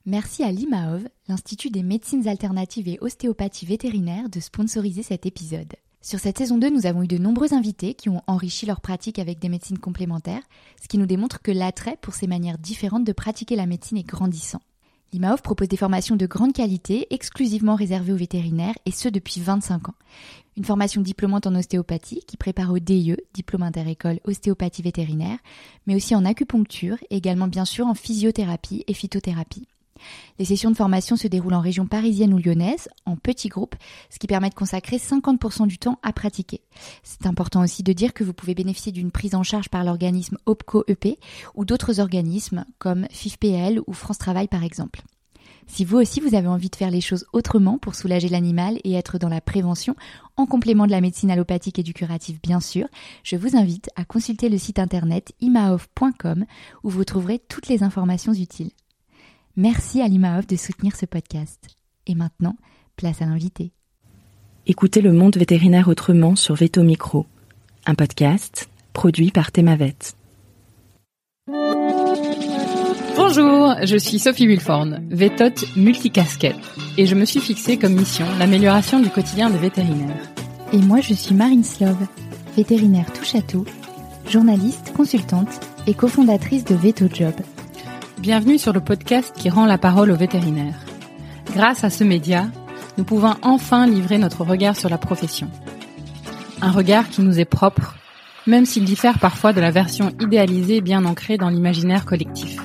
Merci à l'IMAOV, l'Institut des médecines alternatives et ostéopathie vétérinaire, de sponsoriser cet épisode. Sur cette saison 2, nous avons eu de nombreux invités qui ont enrichi leur pratique avec des médecines complémentaires, ce qui nous démontre que l'attrait pour ces manières différentes de pratiquer la médecine est grandissant. L'IMAOV propose des formations de grande qualité, exclusivement réservées aux vétérinaires, et ce depuis 25 ans. Une formation diplômante en ostéopathie qui prépare au DIE, diplôme inter-école ostéopathie vétérinaire, mais aussi en acupuncture et également bien sûr en physiothérapie et phytothérapie. Les sessions de formation se déroulent en région parisienne ou lyonnaise, en petits groupes, ce qui permet de consacrer 50% du temps à pratiquer. C'est important aussi de dire que vous pouvez bénéficier d'une prise en charge par l'organisme OPCO-EP ou d'autres organismes comme FIFPL ou France Travail par exemple. Si vous aussi vous avez envie de faire les choses autrement pour soulager l'animal et être dans la prévention, en complément de la médecine allopathique et du curatif bien sûr, je vous invite à consulter le site internet imaov.com où vous trouverez toutes les informations utiles. Merci à l'IMAOV de soutenir ce podcast. Et maintenant, place à l'invité. Écoutez le monde vétérinaire autrement sur Veto Micro, un podcast produit par Thémavet. Bonjour, je suis Sophie Wilforn, vétote multicasquette, et je me suis fixée comme mission l'amélioration du quotidien des vétérinaires. Et moi, je suis Marine Slove, vétérinaire touche à tout, journaliste, consultante et cofondatrice de Veto Job. Bienvenue sur le podcast qui rend la parole aux vétérinaires. Grâce à ce média, nous pouvons enfin livrer notre regard sur la profession. Un regard qui nous est propre, même s'il diffère parfois de la version idéalisée bien ancrée dans l'imaginaire collectif.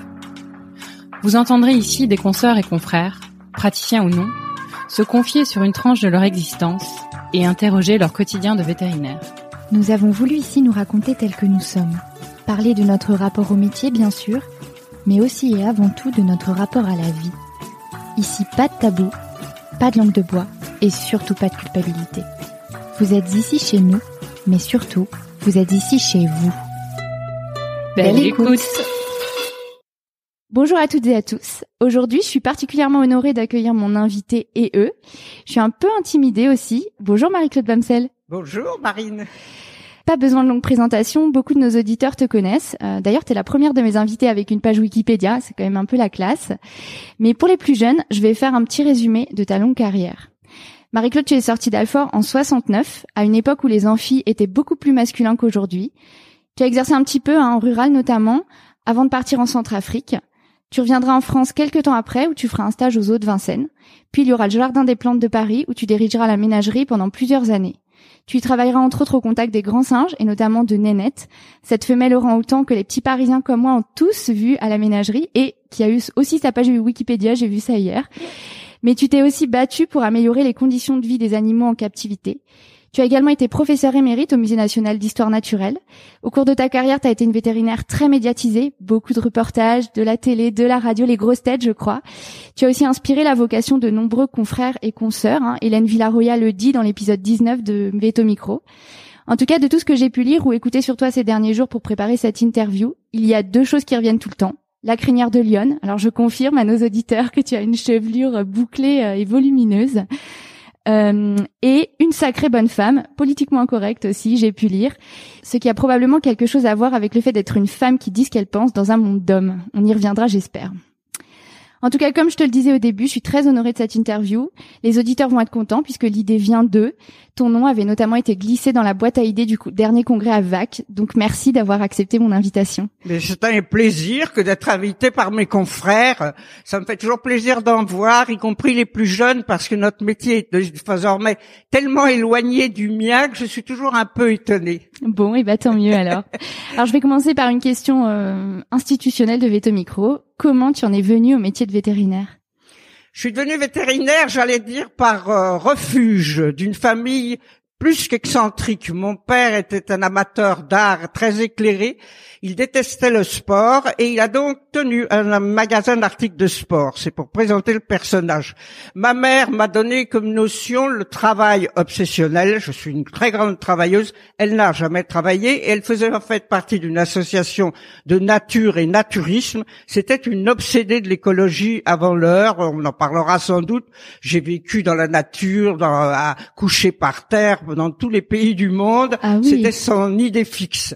Vous entendrez ici des consoeurs et confrères, praticiens ou non, se confier sur une tranche de leur existence et interroger leur quotidien de vétérinaire. Nous avons voulu ici nous raconter tels que nous sommes. Parler de notre rapport au métier, bien sûr, mais aussi et avant tout de notre rapport à la vie. Ici, pas de tabou, pas de langue de bois et surtout pas de culpabilité. Vous êtes ici chez nous, mais surtout, vous êtes ici chez vous. Belle écoute. Bonjour à toutes et à tous. Aujourd'hui, je suis particulièrement honorée d'accueillir mon invité et eux. Je suis un peu intimidée aussi. Bonjour Marie-Claude Bamsel. Bonjour Marine. Pas besoin de longue présentation, beaucoup de nos auditeurs te connaissent. D'ailleurs, tu es la première de mes invités avec une page Wikipédia, c'est quand même un peu la classe. Mais pour les plus jeunes, je vais faire un petit résumé de ta longue carrière. Marie-Claude, tu es sortie d'Alfort en 69, à une époque où les amphis étaient beaucoup plus masculins qu'aujourd'hui. Tu as exercé un petit peu, en rural notamment, avant de partir en Centrafrique. Tu reviendras en France quelques temps après, où tu feras un stage aux Eaux de Vincennes. Puis il y aura le Jardin des Plantes de Paris, où tu dirigeras la ménagerie pendant plusieurs années. Tu y travailleras entre autres au contact des grands singes et notamment de Nénette, cette femelle orang-outan que les petits Parisiens comme moi ont tous vue à la ménagerie et qui a eu aussi sa page Wikipédia, j'ai vu ça hier. Mais tu t'es aussi battue pour améliorer les conditions de vie des animaux en captivité. Tu as également été professeur émérite au Musée national d'histoire naturelle. Au cours de ta carrière, tu as été une vétérinaire très médiatisée, beaucoup de reportages, de la télé, de la radio, les grosses têtes, je crois. Tu as aussi inspiré la vocation de nombreux confrères et consoeurs. Hélène Villaroya le dit dans l'épisode 19 de Veto Micro. En tout cas, de tout ce que j'ai pu lire ou écouter sur toi ces derniers jours pour préparer cette interview, il y a deux choses qui reviennent tout le temps. La crinière de lionne. Alors je confirme à nos auditeurs que tu as une chevelure bouclée et volumineuse. Et une sacrée bonne femme, politiquement incorrecte aussi, j'ai pu lire, ce qui a probablement quelque chose à voir avec le fait d'être une femme qui dit ce qu'elle pense dans un monde d'hommes. On y reviendra, j'espère. En tout cas, comme je te le disais au début, je suis très honorée de cette interview. Les auditeurs vont être contents puisque l'idée vient d'eux. Ton nom avait notamment été glissé dans la boîte à idées du dernier congrès à VAC. Donc merci d'avoir accepté mon invitation. Mais c'est un plaisir que d'être invité par mes confrères. Ça me fait toujours plaisir d'en voir, y compris les plus jeunes, parce que notre métier est désormais tellement éloigné du mien que je suis toujours un peu étonnée. Bon, et tant mieux alors. Alors je vais commencer par une question institutionnelle de Veto Micro. Comment tu en es venu au métier de vétérinaire ? Je suis devenu vétérinaire, j'allais dire, par refuge d'une famille plus qu'excentrique. Mon père était un amateur d'art très éclairé. Il détestait le sport et il a donc tenu un magasin d'articles de sport. C'est pour présenter le personnage. Ma mère m'a donné comme notion le travail obsessionnel. Je suis une très grande travailleuse. Elle n'a jamais travaillé et elle faisait en fait partie d'une association de nature et naturisme. C'était une obsédée de l'écologie avant l'heure. On en parlera sans doute. J'ai vécu dans la nature, à coucher par terre dans tous les pays du monde. Ah oui. C'était son idée fixe.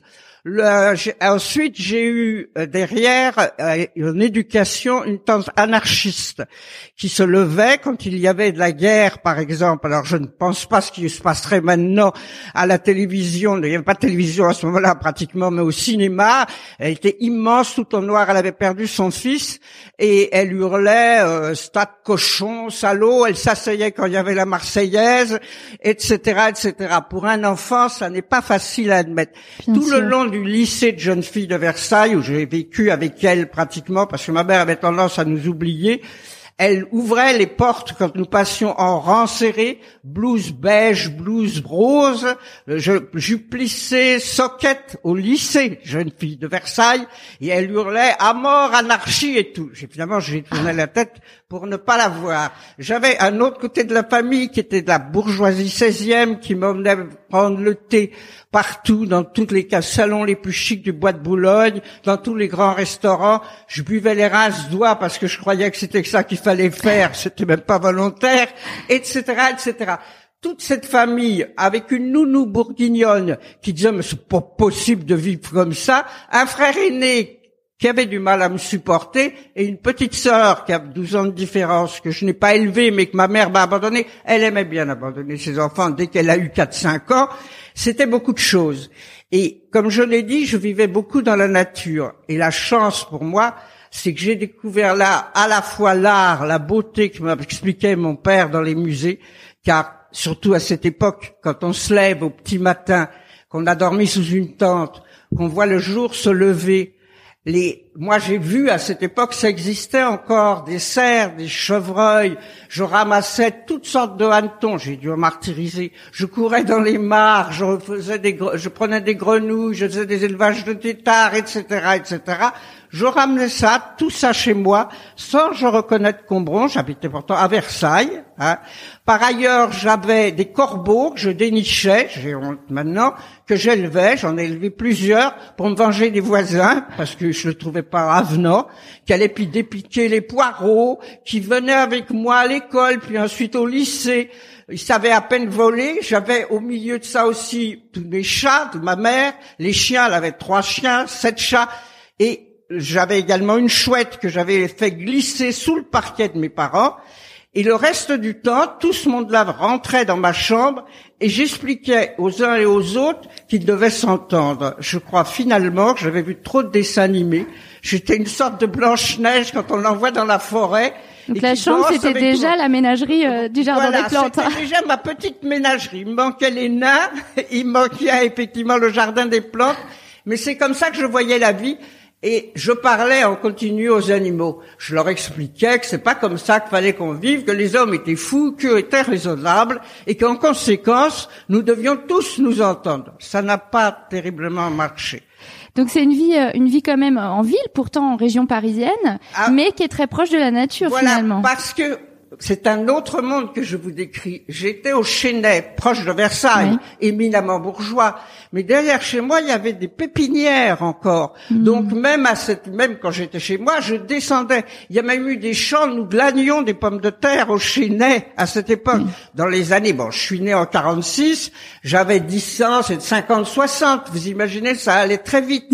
Ensuite, j'ai eu derrière une éducation, une tante anarchiste qui se levait quand il y avait de la guerre, par exemple. Alors, je ne pense pas ce qui se passerait maintenant à la télévision. Il n'y avait pas de télévision à ce moment-là, pratiquement, mais au cinéma. Elle était immense, tout en noir. Elle avait perdu son fils et elle hurlait stade cochon, salaud. Elle s'asseyait quand il y avait la Marseillaise, etc., etc. Pour un enfant, ça n'est pas facile à admettre. Bien Tout sûr. le long du lycée de jeunes filles de Versailles, où j'ai vécu avec elle pratiquement, parce que ma mère avait tendance à nous oublier, elle ouvrait les portes quand nous passions en rang serré, blouse beige, blouse rose, jupe plissée, soquette au lycée, jeune fille de Versailles, et elle hurlait à mort, anarchie et tout. Finalement, j'ai tourné la tête pour ne pas la voir. J'avais un autre côté de la famille qui était de la bourgeoisie 16e, qui m'emmenait prendre le thé partout, dans tous les salons les plus chics du Bois de Boulogne, dans tous les grands restaurants. Je buvais les rince-doigts parce que je croyais que c'était ça qu'il fallait faire, c'était même pas volontaire, etc., etc. Toute cette famille, avec une nounou bourguignonne qui disait « mais c'est pas possible de vivre comme ça », un frère aîné qui avait du mal à me supporter, et une petite sœur qui a 12 ans de différence, que je n'ai pas élevée, mais que ma mère m'a abandonnée. Elle aimait bien abandonner ses enfants dès qu'elle a eu 4-5 ans. C'était beaucoup de choses. Et comme je l'ai dit, je vivais beaucoup dans la nature. Et la chance pour moi, c'est que j'ai découvert là à la fois l'art, la beauté que m'expliquait mon père dans les musées, car surtout à cette époque, quand on se lève au petit matin, qu'on a dormi sous une tente, qu'on voit le jour se lever, moi j'ai vu à cette époque, ça existait encore, des cerfs, des chevreuils, je ramassais toutes sortes de hannetons, j'ai dû en martyriser, je courais dans les mares, je prenais des grenouilles, je faisais des élevages de têtards, etc., etc. Je ramenais ça, tout ça chez moi, sans je reconnaître Combron, j'habitais pourtant à Versailles, hein. Par ailleurs, j'avais des corbeaux que je dénichais, j'ai honte maintenant, que j'élevais, j'en ai élevé plusieurs pour me venger des voisins, parce que je le trouvais pas avenant, qui allaient puis dépiquer les poireaux, qui venaient avec moi à l'école, puis ensuite au lycée. Ils savaient à peine voler. J'avais au milieu de ça aussi tous mes chats de ma mère, les chiens, elle avait 3 chiens, 7 chats, et j'avais également une chouette que j'avais fait glisser sous le parquet de mes parents. Et le reste du temps, tout ce monde-là rentrait dans ma chambre et j'expliquais aux uns et aux autres qu'ils devaient s'entendre. Je crois finalement que j'avais vu trop de dessins animés. J'étais une sorte de Blanche-Neige quand on l'envoie dans la forêt. Donc la chambre, c'était déjà la ménagerie du jardin des plantes. C'était déjà ma petite ménagerie. Il me manquait les nains, il me manquait effectivement le jardin des plantes. Mais c'est comme ça que je voyais la vie. Et je parlais en continu aux animaux. Je leur expliquais que c'est pas comme ça qu'il fallait qu'on vive, que les hommes étaient fous, qu'eux étaient raisonnables, et qu'en conséquence, nous devions tous nous entendre. Ça n'a pas terriblement marché. Donc c'est une vie quand même en ville, pourtant en région parisienne, mais qui est très proche de la nature finalement. Voilà, parce que c'est un autre monde que je vous décris. J'étais au Chesnay, proche de Versailles, oui, éminemment bourgeois. Mais derrière chez moi, il y avait des pépinières encore. Donc même quand j'étais chez moi, je descendais. Il y a même eu des champs, nous glanions des pommes de terre au Chesnay à cette époque. Dans les années, je suis né en 46, j'avais 10 ans, c'est de 50-60. Vous imaginez, ça allait très vite.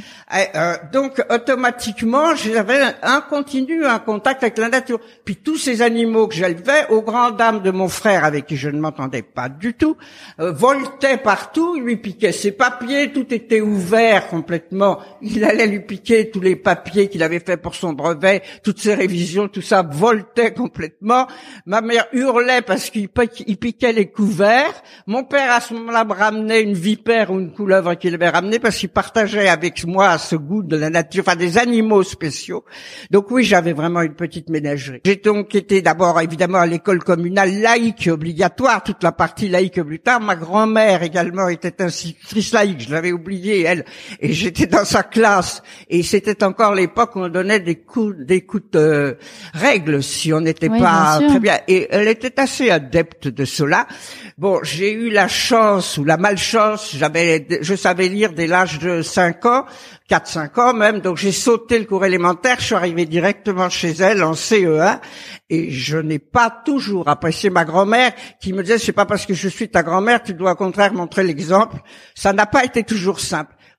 Donc automatiquement, j'avais un contact avec la nature. Puis tous ces animaux que j'élevais, aux grandes dames de mon frère avec qui je ne m'entendais pas du tout, voletaient partout, lui piquaient ses papiers, tout était ouvert complètement. Il allait lui piquer tous les papiers qu'il avait fait pour son brevet, toutes ses révisions, tout ça voltait complètement. Ma mère hurlait parce qu'il piquait les couverts. Mon père à ce moment-là me ramenait une vipère ou une couleuvre qu'il avait ramenée parce qu'il partageait avec moi ce goût de la nature, enfin des animaux spéciaux. Donc oui, j'avais vraiment une petite ménagerie. J'ai donc été d'abord évidemment à l'école communale laïque obligatoire, toute la partie laïque plus tard. Ma grand-mère également était institutrice laïque, je l'avais oublié elle, et j'étais dans sa classe. Et c'était encore l'époque où on donnait des coups de règles si on n'était pas très bien. Et elle était assez adepte de cela. Bon, j'ai eu la chance ou la malchance, je savais lire dès l'âge de 5 ans, 4-5 ans même, donc j'ai sauté le cours élémentaire, je suis arrivé directement chez elle en CE1, et je n'ai pas toujours apprécié ma grand-mère qui me disait c'est pas parce que je suis ta grand-mère, tu dois au contraire montrer l'exemple. Ça n'a pas été toujours simple.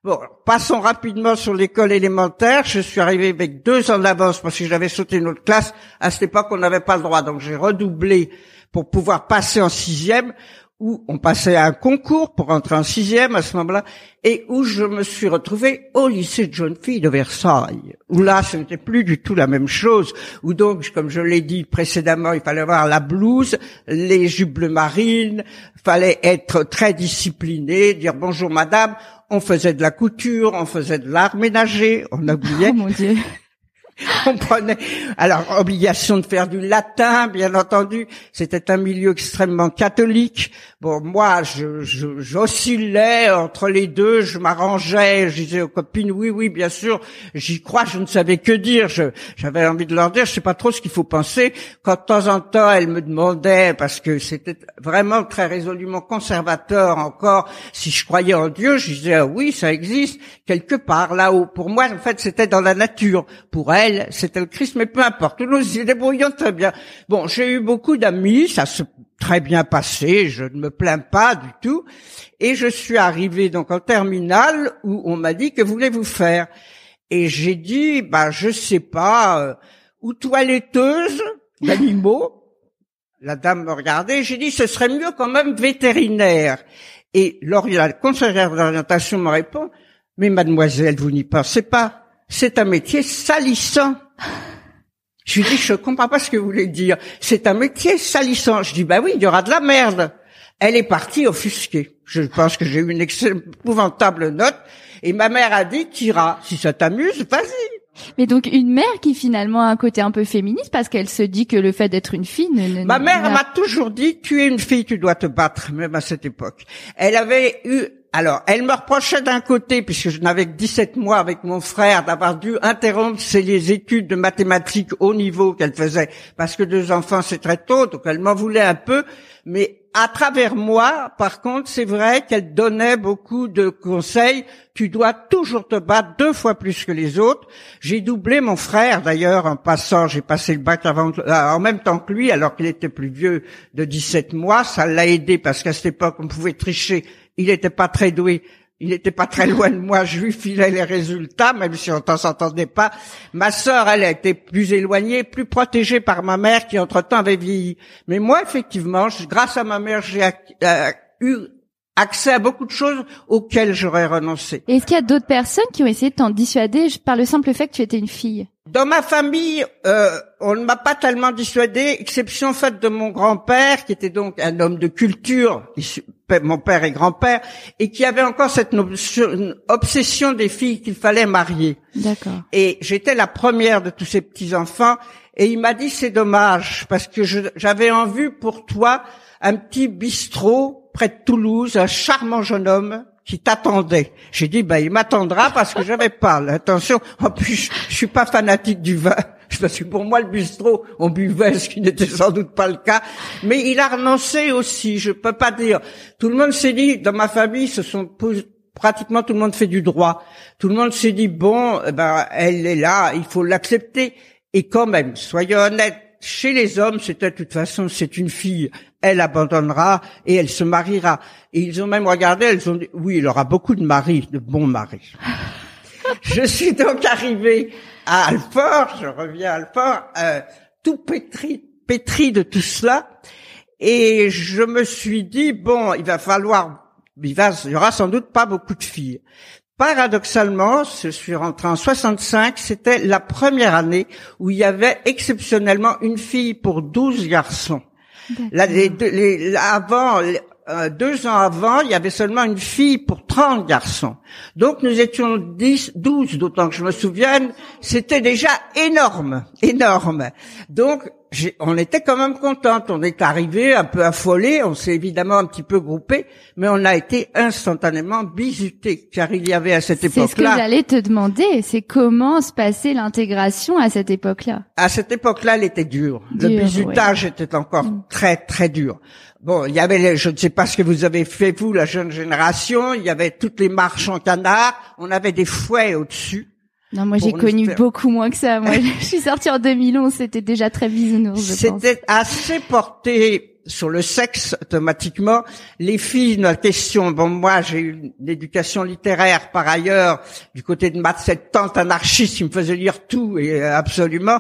Bon, passons rapidement sur l'école élémentaire. Je suis arrivé avec 2 ans d'avance parce que j'avais sauté une autre classe. À cette époque, on n'avait pas le droit, donc j'ai redoublé pour pouvoir passer en 6e, où on passait à un concours pour entrer en 6e à ce moment-là, et où je me suis retrouvé au lycée de jeunes filles de Versailles, où là, ce n'était plus du tout la même chose, où donc, comme je l'ai dit précédemment, il fallait avoir la blouse, les jupes bleu marine, fallait être très discipliné, dire bonjour madame, on faisait de la couture, on faisait de l'art ménager, on oubliait. Oh mon Dieu. On prenait, alors, obligation de faire du latin, bien entendu. C'était un milieu extrêmement catholique. Bon, moi, j'oscillais entre les deux, je m'arrangeais, je disais aux copines, oui, bien sûr, j'y crois, je ne savais que dire. J'avais envie de leur dire, je sais pas trop ce qu'il faut penser. Quand de temps en temps, elles me demandaient, parce que c'était vraiment très résolument conservateur encore, si je croyais en Dieu, je disais, oui, ça existe, quelque part là-haut. Pour moi, en fait, c'était dans la nature. Pour elles, c'était le Christ, mais peu importe. Nous nous y débrouillons très bien. Bon, j'ai eu beaucoup d'amis, ça s'est très bien passé, je ne me plains pas du tout. Et je suis arrivé donc en terminale où on m'a dit, que voulez-vous faire? Et j'ai dit, je sais pas, ou toiletteuse d'animaux. La dame me regardait, j'ai dit, ce serait mieux quand même vétérinaire. Et la conseillère d'orientation me répond, mais mademoiselle, vous n'y pensez pas. C'est un métier salissant. Je lui dis, je comprends pas ce que vous voulez dire. C'est un métier salissant. Je dis, oui, il y aura de la merde. Elle est partie offusquée. Je pense que j'ai eu une épouvantable note. Et ma mère a dit, t'iras. Si ça t'amuse, vas-y. Mais donc une mère qui finalement a un côté un peu féministe parce qu'elle se dit que le fait d'être une fille Ma mère m'a toujours dit, tu es une fille, tu dois te battre, même à cette époque. Elle avait eu... Alors, elle me reprochait d'un côté, puisque je n'avais que 17 mois avec mon frère, d'avoir dû interrompre les études de mathématiques haut niveau qu'elle faisait, parce que 2 enfants, c'est très tôt, donc elle m'en voulait un peu. Mais à travers moi, par contre, c'est vrai qu'elle donnait beaucoup de conseils. Tu dois toujours te battre 2 fois plus que les autres. J'ai doublé mon frère, d'ailleurs, en passant, j'ai passé le bac en même temps que lui, alors qu'il était plus vieux de 17 mois. Ça l'a aidé, parce qu'à cette époque, on pouvait tricher. Il n'était pas très doué, il n'était pas très loin de moi, je lui filais les résultats, même si on ne s'entendait pas. Ma sœur, elle était plus éloignée, plus protégée par ma mère qui entre-temps avait vieilli. Mais moi, effectivement, grâce à ma mère, j'ai eu accès à beaucoup de choses auxquelles j'aurais renoncé. Et est-ce qu'il y a d'autres personnes qui ont essayé de t'en dissuader par le simple fait que tu étais une fille? Dans ma famille, on ne m'a pas tellement dissuadé, exception faite de mon grand-père, qui était donc un homme de culture, mon père et grand-père, et qui avait encore cette obsession des filles qu'il fallait marier. D'accord. Et j'étais la première de tous ces petits-enfants, et il m'a dit, c'est dommage, parce que j'avais en vue pour toi un petit bistrot près de Toulouse, un charmant jeune homme, qui t'attendait. J'ai dit, il m'attendra parce que j'avais pas l'intention. En plus, je suis pas fanatique du vin. Parce que pour moi, le bistrot, on buvait, ce qui n'était sans doute pas le cas. Mais il a renoncé aussi. Je peux pas dire. Tout le monde s'est dit, dans ma famille, pratiquement tout le monde fait du droit. Tout le monde s'est dit, elle est là, il faut l'accepter. Et quand même, soyons honnêtes, chez les hommes, c'était de toute façon, c'est une fille, elle abandonnera et elle se mariera. Et ils ont même regardé, elles ont dit, oui, il aura beaucoup de maris, de bons maris. Je suis donc arrivée à Alfort, je reviens à Alfort, tout pétri de tout cela. Et je me suis dit, il y aura sans doute pas beaucoup de filles. Paradoxalement, je suis rentré en 65, c'était la première année où il y avait exceptionnellement une fille pour 12 garçons. Là, 2 ans avant, il y avait seulement une fille pour 30 garçons. Donc nous étions 12, d'autant que je me souvienne, c'était déjà énorme. Donc on était quand même contente. On est arrivé un peu affolés, on s'est évidemment un petit peu groupés, mais on a été instantanément bisutés, car il y avait à cette époque-là... C'est ce que j'allais te demander, c'est comment se passait l'intégration à cette époque-là? À cette époque-là, elle était dure. Le bisutage était encore très, très dur. Bon, il y avait, je ne sais pas ce que vous avez fait, vous, la jeune génération, il y avait toutes les marches en canard, on avait des fouets au-dessus. Non, moi j'ai connu beaucoup moins que ça. Moi, je suis sortie en 2011, c'était déjà très bisounours, je pense. C'était assez porté sur le sexe automatiquement. Les filles, la question, bon, moi j'ai eu une éducation littéraire par ailleurs du côté de cette tante anarchiste qui me faisait lire tout et absolument.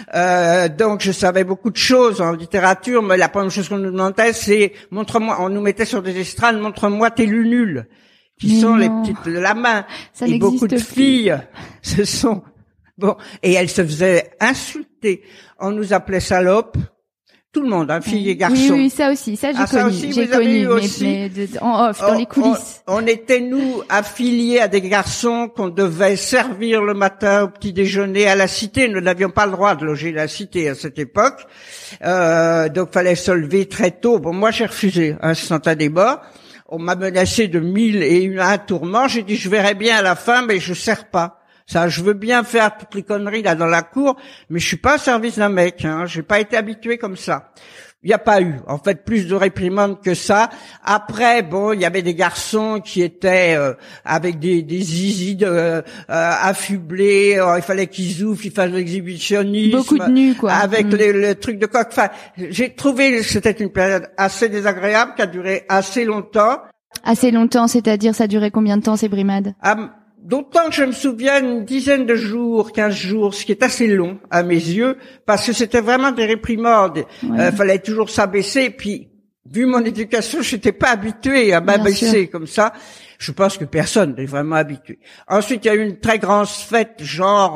Donc je savais beaucoup de choses en littérature, mais la première chose qu'on nous demandait, c'est montre-moi. On nous mettait sur des estrades, montre-moi tes lunules, qui sont les petites de la main. Ça et beaucoup de plus. filles, ce sont bon, et elles se faisaient insulter. On nous appelait salopes. Tout le monde, filles et garçons. Oui, ça aussi, ça j'ai connu. Ça aussi, j'ai connu, mais en off, dans les coulisses. On était, nous, affiliés à des garçons qu'on devait servir le matin au petit déjeuner à la cité. Nous n'avions pas le droit de loger la cité à cette époque. Donc, fallait se lever très tôt. Bon, moi, j'ai refusé, instantanément. On m'a menacé de 1001 tourments. J'ai dit, je verrai bien à la fin, mais je sers pas. Ça, je veux bien faire toutes les conneries là dans la cour, mais je suis pas au service d'un mec. J'ai pas été habitué comme ça. Il n'y a pas eu, en fait, plus de réprimandes que ça. Après, bon, il y avait des garçons qui étaient avec des zizis affublés. Il fallait qu'ils ouvrent, ils fassent l'exhibitionnisme. Beaucoup de nus, quoi. Avec le truc de coq. Enfin, j'ai trouvé que c'était une période assez désagréable qui a duré assez longtemps. Assez longtemps, c'est-à-dire ça durait combien de temps ces brimades? D'autant que je me souviens une dizaine de jours, 15 jours, ce qui est assez long à mes yeux, parce que c'était vraiment des réprimandes. Fallait toujours s'abaisser, puis vu mon éducation, je n'étais pas habitué à m'abaisser comme ça. Je pense que personne n'est vraiment habitué. Ensuite, il y a eu une très grande fête, genre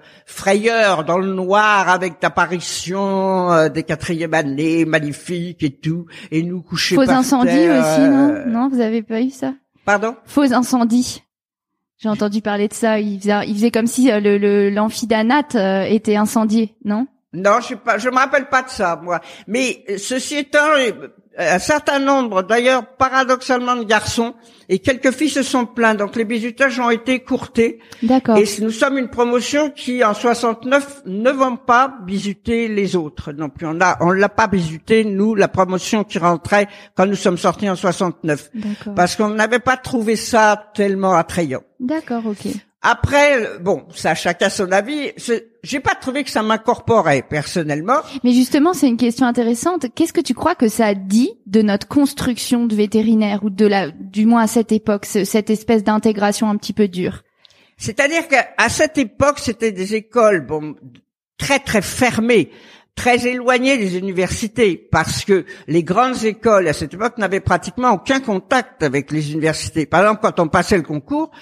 frayeur dans le noir, avec l'apparition des 4e années, magnifiques et tout, et nous coucher par terre. Faux incendie aussi, non? Non, vous avez pas eu ça? Pardon? Faux incendie. J'ai entendu parler de ça. Il faisait comme si l'amphidanate était incendié, non? Non, je me rappelle pas de ça, moi. Mais ceci étant, un certain nombre, d'ailleurs, paradoxalement, de garçons et quelques filles se sont plaints. Donc les bizutages ont été écourtés. D'accord. Et nous sommes une promotion qui, en 69, ne va pas bisuter les autres non plus. On l'a pas bisuté, nous, la promotion qui rentrait quand nous sommes sortis en 69. D'accord. Parce qu'on n'avait pas trouvé ça tellement attrayant. D'accord, ok. Après, bon, ça, chacun son avis. J'ai pas trouvé que ça m'incorporait, personnellement. Mais justement, c'est une question intéressante. Qu'est-ce que tu crois que ça dit de notre construction de vétérinaire, ou du moins à cette époque, cette espèce d'intégration un petit peu dure? C'est-à-dire qu'à cette époque, c'était des écoles, bon, très, très fermées, très éloignées des universités, parce que les grandes écoles à cette époque n'avaient pratiquement aucun contact avec les universités. Par exemple, quand on passait le concours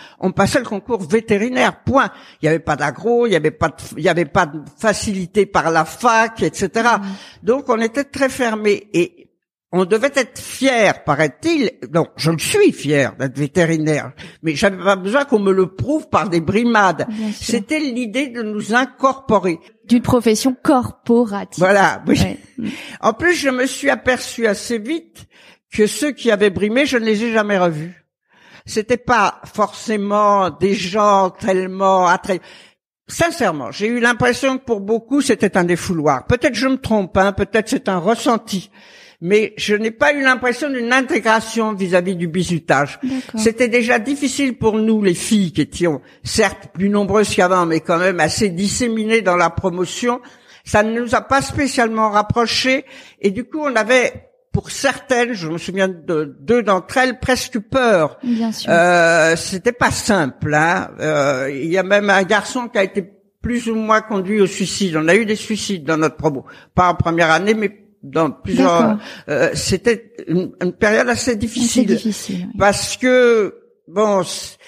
vétérinaire, point. Il n'y avait pas d'agro, il n'y avait pas de facilité par la fac, etc. Donc on était très fermés et on devait être fier, paraît-il. Donc, je le suis fier d'être vétérinaire, mais j'avais pas besoin qu'on me le prouve par des brimades. C'était l'idée de nous incorporer. D'une profession corporative. Voilà. Oui. Ouais. En plus, je me suis aperçu assez vite que ceux qui avaient brimé, je ne les ai jamais revus. C'était pas forcément des gens tellement attrayants. Sincèrement, j'ai eu l'impression que pour beaucoup, c'était un défouloir. Peut-être je me trompe, peut-être c'est un ressenti. Mais je n'ai pas eu l'impression d'une intégration vis-à-vis du bizutage. C'était déjà difficile pour nous, les filles, qui étions certes plus nombreuses qu'avant, mais quand même assez disséminées dans la promotion. Ça ne nous a pas spécialement rapprochés. Et du coup, on avait, pour certaines, je me souviens de 2 d'entre elles, presque peur. Bien sûr. C'était pas simple. Il y a même un garçon qui a été plus ou moins conduit au suicide. On a eu des suicides dans notre promo. Pas en première année, mais dans plusieurs. C'était une période assez difficile. Oui. Parce que bon,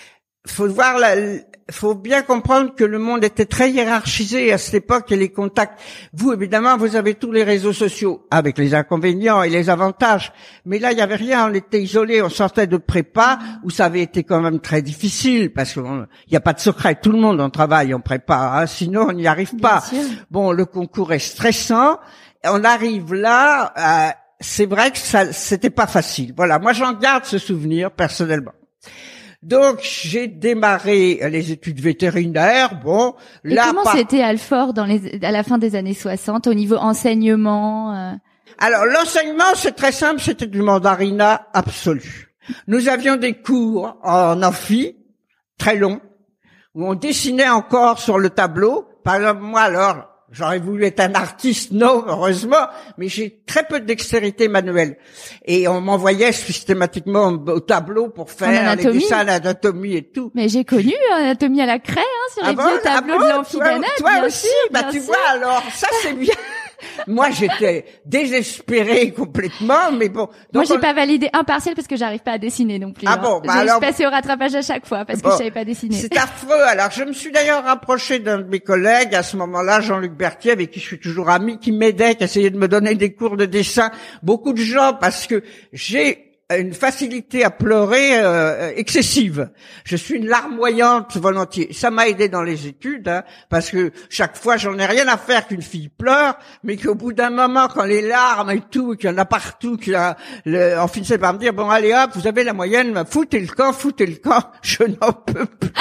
faut bien comprendre que le monde était très hiérarchisé à cette époque et les contacts. Vous, évidemment, vous avez tous les réseaux sociaux avec les inconvénients et les avantages. Mais là, il y avait rien. On était isolés. On sortait de prépa où ça avait été quand même très difficile parce qu'il n'y a pas de secret. Tout le monde en travaille en prépa. Sinon, on n'y arrive pas. Bon, le concours est stressant. On arrive là, c'est vrai que c'était pas facile. Voilà, moi j'en garde ce souvenir personnellement. Donc j'ai démarré les études vétérinaires. Bon, et là comment c'était Alfort à la fin des années 60 au niveau enseignement Alors l'enseignement c'est très simple, c'était du mandarinat absolu. Nous avions des cours en amphi très longs où on dessinait encore sur le tableau. Par exemple, moi, alors, j'aurais voulu être un artiste, non, heureusement, mais j'ai très peu de dextérité manuelle. Et on m'envoyait systématiquement au tableau pour faire les dessins d'anatomie et tout. Mais j'ai connu anatomie à la craie, sur les vieux tableaux de l'amphibénate. Toi aussi, tu vois, alors, ça c'est bien. Moi, j'étais désespérée complètement, mais bon. Donc moi, j'ai pas validé un partiel parce que j'arrive pas à dessiner non plus. Ah bon, alors. J'ai passé au rattrapage à chaque fois parce que je savais pas dessiner. C'est affreux. Alors, je me suis d'ailleurs rapproché d'un de mes collègues à ce moment-là, Jean-Luc Berthier, avec qui je suis toujours ami, qui m'aidait, qui essayait de me donner des cours de dessin. Beaucoup de gens, parce que j'ai une facilité à pleurer excessive. Je suis une larmoyante volontiers. Ça m'a aidé dans les études, parce que chaque fois, j'en ai rien à faire qu'une fille pleure, mais qu'au bout d'un moment, quand les larmes et tout, qu'il y en a partout, on finissait par me dire, bon, allez hop, vous avez la moyenne, foutez le camp, je n'en peux plus.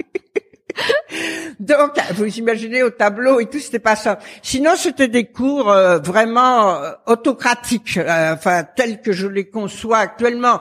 Donc, vous imaginez au tableau et tout, c'était pas ça. Sinon, c'était des cours vraiment autocratiques, tels que je les conçois actuellement.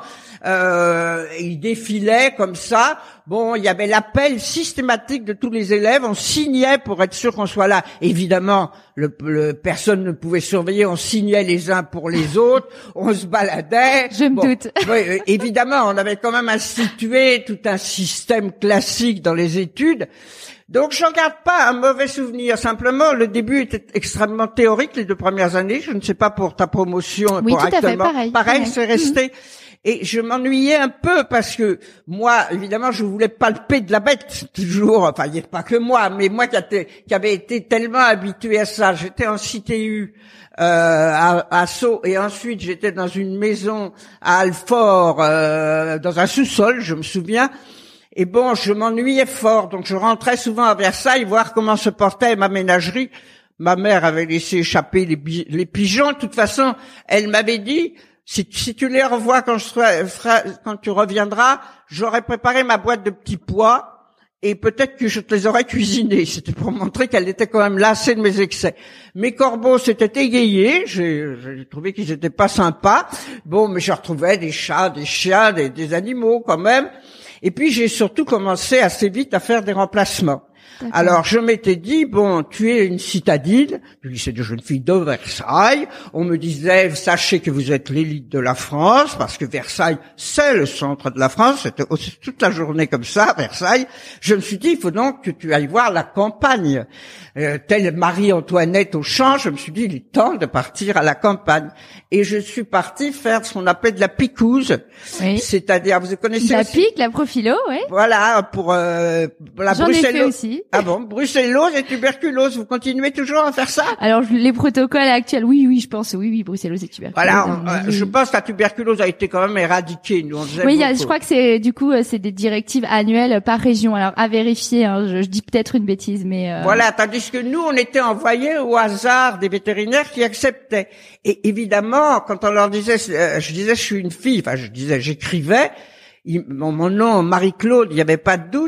Ils défilaient comme ça. Bon, il y avait l'appel systématique de tous les élèves. On signait pour être sûr qu'on soit là. Évidemment, personne ne pouvait surveiller. On signait les uns pour les autres. On se baladait. Je me doute. Oui, évidemment, on avait quand même institué tout un système classique dans les études. Donc, j'en garde pas un mauvais souvenir. Simplement, le début était extrêmement théorique les 2 premières années. Je ne sais pas pour ta promotion. Oui, pour tout actuellement. à fait, pareil. C'est resté. Et je m'ennuyais un peu parce que moi, évidemment, je voulais palper de la bête toujours. Enfin, il n'y a pas que moi, mais moi qui avait été tellement habitué à ça. J'étais en CTU à Sceaux et ensuite j'étais dans une maison à Alfort, dans un sous-sol, je me souviens. Et bon, je m'ennuyais fort, donc je rentrais souvent à Versailles voir comment se portait ma ménagerie. Ma mère avait laissé échapper les pigeons. De toute façon, elle m'avait dit, si tu les revois quand tu reviendras, j'aurais préparé ma boîte de petits pois et peut-être que je te les aurais cuisinés. C'était pour montrer qu'elle était quand même lassée de mes excès. Mes corbeaux s'étaient égayés. J'ai trouvé qu'ils étaient pas sympas. Bon, mais je retrouvais des chats, des chiens, des animaux quand même. Et puis j'ai surtout commencé assez vite à faire des remplacements. D'accord. Alors je m'étais dit, bon, tu es une citadine du lycée de jeunes filles de Versailles. On me disait, sachez que vous êtes l'élite de la France, parce que Versailles, c'est le centre de la France. C'était aussi toute la journée comme ça, Versailles. Je me suis dit, il faut donc que tu ailles voir la campagne. Telle Marie-Antoinette au champ, je me suis dit, il est temps de partir à la campagne. Et je suis partie faire ce qu'on appelle de la picouse. Oui. C'est-à-dire, vous connaissez la aussi... pique, la profilo, oui. Voilà, pour la J'en ai fait aussi. Ah bon, brucellose et tuberculose, vous continuez toujours à faire ça? Alors, les protocoles actuels, oui, je pense, oui, brucellose et tuberculose. Voilà, je pense que la tuberculose a été quand même éradiquée, nous, on faisait oui, je crois que c'est des directives annuelles par région. Alors, à vérifier, je dis peut-être une bêtise, mais... Voilà, tandis que nous, on était envoyés au hasard des vétérinaires qui acceptaient. Et évidemment, quand on leur disait, je disais, je suis une fille, j'écrivais, mon nom, Marie-Claude, il n'y avait pas de doute.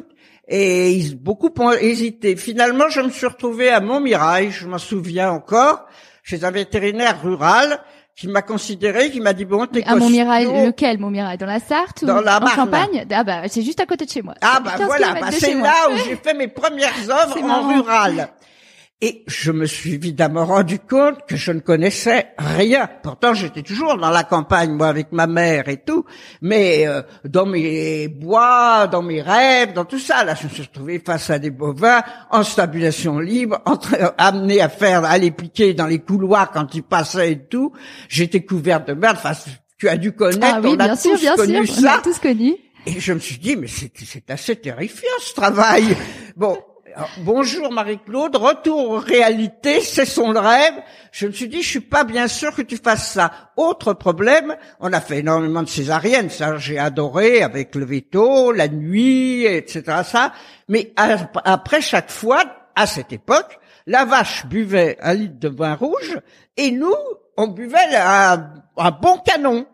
Et beaucoup ont hésité. Finalement, je me suis retrouvé à Montmirail, je m'en souviens encore, chez un vétérinaire rural qui m'a considéré, qui m'a dit, bon, t'es à Montmirail, lequel Montmirail? Dans la Sarthe ou dans la en Champagne? Ah bah, c'est juste à côté de chez moi. Ah bah voilà, c'est là où j'ai fait mes premières œuvres en rural. Et je me suis évidemment rendu compte que je ne connaissais rien. Pourtant, j'étais toujours dans la campagne, moi, avec ma mère et tout. Mais dans mes bois, dans mes rêves, dans tout ça, là, je me suis retrouvé face à des bovins en stabulation libre, amenés à les piquer dans les couloirs quand ils passaient et tout. J'étais couverte de merde. Enfin, tu as dû connaître. Ah oui, on a tous connu ça. On a tous connu. Et je me suis dit, mais c'est assez terrifiant ce travail. Bon. Alors, bonjour Marie-Claude, retour aux réalités, cessons le rêve. Je me suis dit, je suis pas bien sûr que tu fasses ça. Autre problème, on a fait énormément de césariennes, ça j'ai adoré avec le veto, la nuit, etc. ça. Mais après chaque fois, à cette époque, la vache buvait 1 litre de vin rouge et nous, on buvait un bon canon.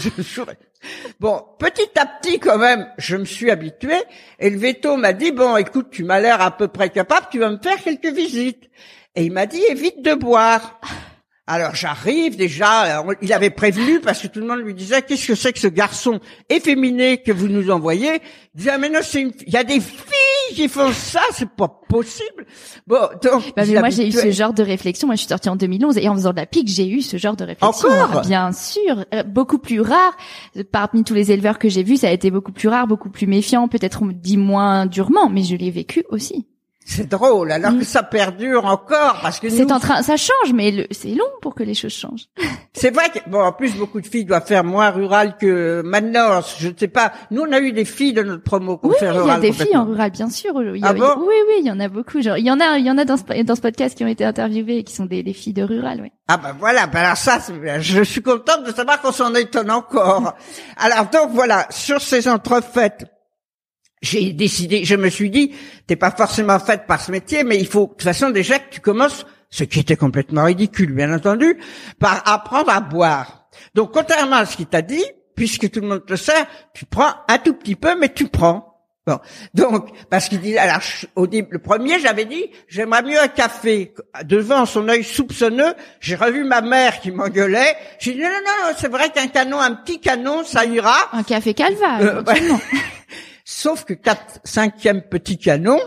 Bon, petit à petit quand même, je me suis habitué et le veto m'a dit, bon, écoute, tu m'as l'air à peu près capable, tu vas me faire quelques visites. Et il m'a dit, évite de boire. Alors j'arrive déjà, il avait prévenu parce que tout le monde lui disait qu'est-ce que c'est que ce garçon efféminé que vous nous envoyez. Il disait mais non, il y a des filles qui font ça, c'est pas possible. Bon, donc mais moi j'ai eu ce genre de réflexion. Moi je suis sortie en 2011 et en faisant de la pique, j'ai eu ce genre de réflexion. Encore bien sûr, beaucoup plus rare. Parmi tous les éleveurs que j'ai vus, ça a été beaucoup plus rare, beaucoup plus méfiant, peut-être on me dit moins durement, mais je l'ai vécu aussi. C'est drôle, alors que ça perdure encore, parce que ça change, mais c'est long pour que les choses changent. C'est vrai que, en plus, beaucoup de filles doivent faire moins rural que maintenant, je ne sais pas. Nous, on a eu des filles de notre promo qu'on fait rural. Oui, il y a des filles en rural, bien sûr. Bon oui, il y en a beaucoup. Genre, il y en a dans ce podcast qui ont été interviewées et qui sont des filles de rural, oui. Ah voilà, alors ça, je suis contente de savoir qu'on s'en étonne encore. Alors donc voilà, sur ces entrefaites, j'ai décidé, je me suis dit, t'es pas forcément faite par ce métier, mais il faut, de toute façon, déjà que tu commences, ce qui était complètement ridicule, bien entendu, par apprendre à boire. Donc, contrairement à ce qu'il t'a dit, puisque tout le monde te sert, tu prends un tout petit peu, mais tu prends. Bon. Donc, parce qu'il dit, alors, le premier, j'avais dit, j'aimerais mieux un café. Devant son œil soupçonneux, j'ai revu ma mère qui m'engueulait. J'ai dit, non, c'est vrai qu'un canon, un petit canon, ça ira. Un café Calva, éventuellement. Sauf que 5e petit canon,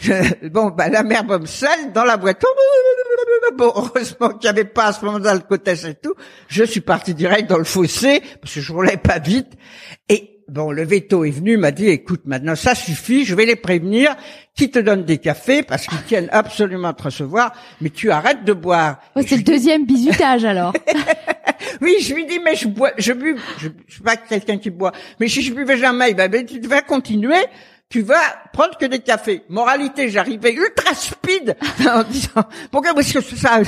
la mère Bomsel, dans la boîte, bon, heureusement qu'il n'y avait pas à ce moment-là le côtesse et tout, je suis parti direct dans le fossé, parce que je roulais pas vite, et le veto est venu, m'a dit, écoute, maintenant ça suffit, je vais les prévenir, qui te donne des cafés, parce qu'ils tiennent absolument à te recevoir, mais tu arrêtes de boire. Oh, c'est le deuxième bizutage, alors. Oui, je lui dis, mais je suis pas quelqu'un qui boit, mais si je buvais jamais, tu vas continuer, tu vas prendre que des cafés. Moralité, j'arrivais ultra speed, en disant, pourquoi, parce que ça,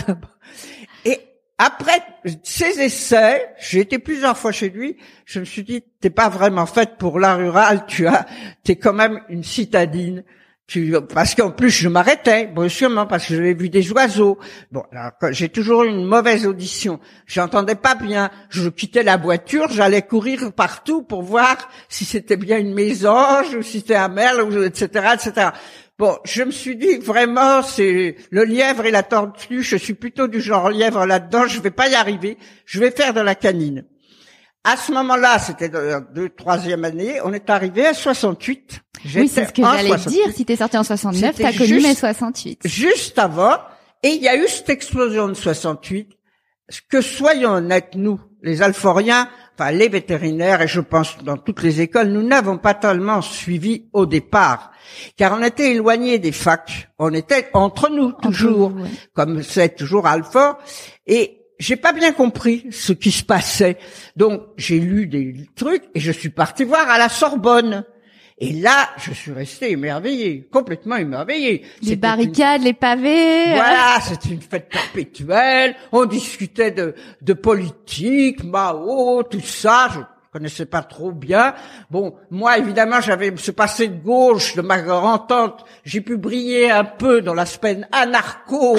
et après ces essais, j'ai été plusieurs fois chez lui, je me suis dit, t'es pas vraiment faite pour la rurale, t'es quand même une citadine. Parce qu'en plus je m'arrêtais, brusquement, parce que j'avais vu des oiseaux. Bon, alors j'ai toujours eu une mauvaise audition. J'entendais pas bien. Je quittais la voiture, j'allais courir partout pour voir si c'était bien une mésange ou si c'était un merle, etc., etc. Bon, je me suis dit vraiment, c'est le lièvre et la tortue. Je suis plutôt du genre lièvre là-dedans. Je vais pas y arriver. Je vais faire de la canine. À ce moment-là, c'était de 3e année, on est arrivé à 68. Oui, c'est ce que j'allais dire. Si t'es sorti en 69, t'as connu mai 68. Juste avant. Et il y a eu cette explosion de 68. Que soyons honnêtes, nous, les alforiens, enfin, les vétérinaires, et je pense dans toutes les écoles, nous n'avons pas tellement suivi au départ. Car on était éloignés des facs. On était entre nous, toujours. Ouais. Comme c'est toujours à Alfort. Et j'ai pas bien compris ce qui se passait. Donc, j'ai lu des trucs et je suis parti voir à la Sorbonne. Et là, je suis resté émerveillé, complètement émerveillé. Les barricades, les pavés. Voilà, c'était une fête perpétuelle. On discutait de politique, Mao, tout ça. Je connaissais pas trop bien. Bon, moi, évidemment, j'avais ce passé de gauche de ma grand-tante. J'ai pu briller un peu dans l'aspect anarcho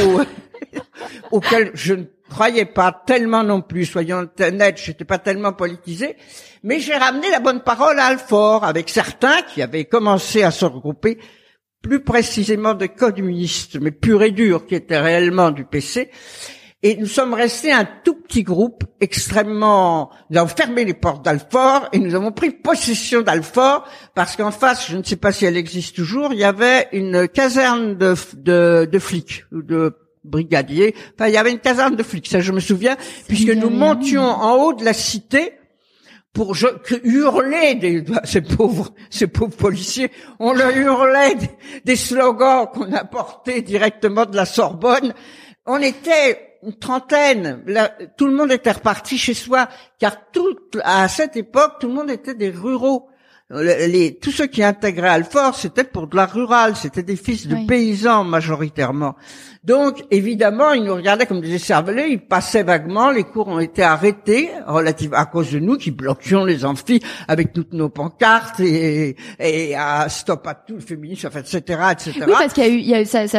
auquel je ne croyais pas tellement non plus, soyons honnêtes, j'étais pas tellement politisé, mais j'ai ramené la bonne parole à Alfort avec certains qui avaient commencé à se regrouper, plus précisément des communistes, mais purs et durs, qui étaient réellement du PC. Et nous sommes restés un tout petit groupe extrêmement... Nous avons fermé les portes d'Alfort et nous avons pris possession d'Alfort parce qu'en face, je ne sais pas si elle existe toujours, il y avait une caserne de flics ou de brigadiers. Enfin, il y avait une caserne de flics, ça je me souviens, puisque nous montions en haut de la cité pour hurler ces pauvres policiers. On leur hurlait des slogans qu'on apportait directement de la Sorbonne. On était une trentaine. Tout le monde était reparti chez soi, car à cette époque, tout le monde était des ruraux. Tous ceux qui intégraient Alfort, c'était pour de la rurale, c'était des fils de paysans majoritairement. Donc, évidemment, ils nous regardaient comme des écervelés, ils passaient vaguement, les cours ont été arrêtés à cause de nous qui bloquions les amphis avec toutes nos pancartes et à stop à tout le féminisme, etc., etc. Oui, parce qu'il y a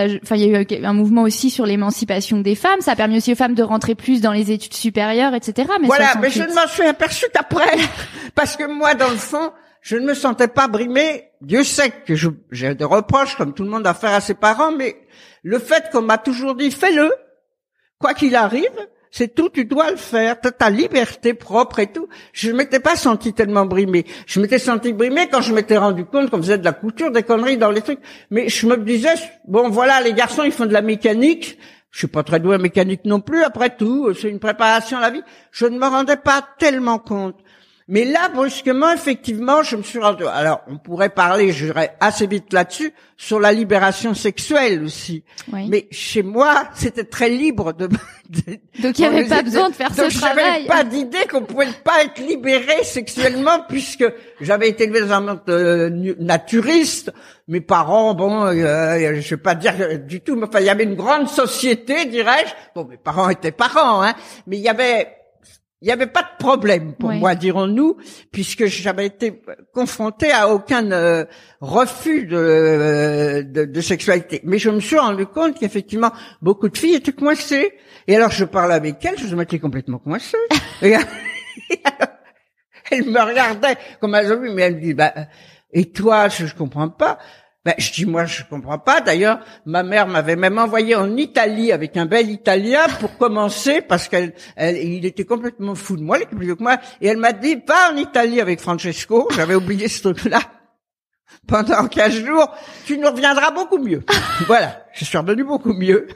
eu un mouvement aussi sur l'émancipation des femmes, ça a permis aussi aux femmes de rentrer plus dans les études supérieures, etc. Voilà, mais je ne m'en suis aperçue qu'après, parce que moi, dans le fond, je ne me sentais pas brimée. Dieu sait que j'ai des reproches, comme tout le monde, à faire à ses parents, mais le fait qu'on m'a toujours dit, fais-le, quoi qu'il arrive, C'est tout, tu dois le faire. T'as ta liberté propre et tout. Je m'étais pas senti tellement brimée. Je m'étais senti brimée quand je m'étais rendu compte qu'on faisait de la couture, des conneries dans les trucs. Mais je me disais, bon voilà, les garçons, ils font de la mécanique. Je suis pas très doué en mécanique non plus, après tout. C'est une préparation à la vie. Je ne me rendais pas tellement compte. Mais là, brusquement, effectivement, je me suis rendu... Alors, on pourrait parler, j'irai assez vite là-dessus, sur la libération sexuelle aussi. Oui. Mais chez moi, c'était très libre de... Donc, il n'y avait pas besoin de faire ce travail. Donc, j'avais pas d'idée qu'on pouvait pas être libéré sexuellement, puisque j'avais été élevé dans un monde naturiste. Mes parents, bon, je vais pas dire du tout, mais enfin, il y avait une grande société, dirais-je. Bon, mes parents étaient parents, hein, mais il y avait pas de problème pour moi, dirons-nous, puisque j'avais été confronté à aucun refus de sexualité. Mais je me suis rendu compte qu'effectivement, beaucoup de filles étaient coincées. Et alors, je parlais avec elles, je m'étais complètement coincée. Et alors, elles me regardaient comme elles ont vu, mais elles me disent, et toi, je comprends pas. Je dis, moi, je comprends pas. D'ailleurs, ma mère m'avait même envoyé en Italie avec un bel Italien pour commencer, parce il était complètement fou de moi, il était plus vieux que moi, et elle m'a dit, va en Italie avec Francesco. J'avais oublié ce truc-là. Pendant 15 jours, tu nous reviendras beaucoup mieux. Voilà. Je suis revenu beaucoup mieux.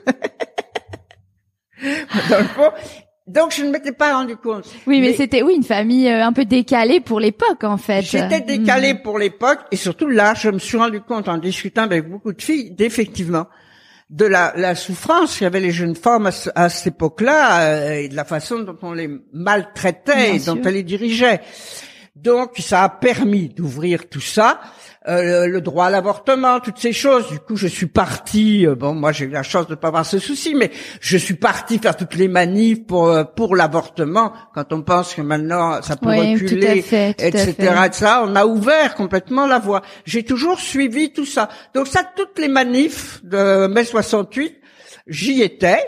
Dans le fond. Donc, je ne m'étais pas rendu compte. Oui, mais c'était, une famille un peu décalée pour l'époque, en fait. J'étais décalée pour l'époque, et surtout là, je me suis rendu compte en discutant avec beaucoup de filles, d'effectivement, de la souffrance qu'il y avait les jeunes femmes à cette époque-là, et de la façon dont on les maltraitait et dont on les dirigeait. Donc, ça a permis d'ouvrir tout ça. Le droit à l'avortement, toutes ces choses. Du coup, je suis partie. Moi, j'ai eu la chance de ne pas avoir ce souci, mais je suis partie faire toutes les manifs pour l'avortement. Quand on pense que maintenant ça peut reculer, etc., on a ouvert complètement la voie. J'ai toujours suivi tout ça. Donc ça, toutes les manifs de mai 68, j'y étais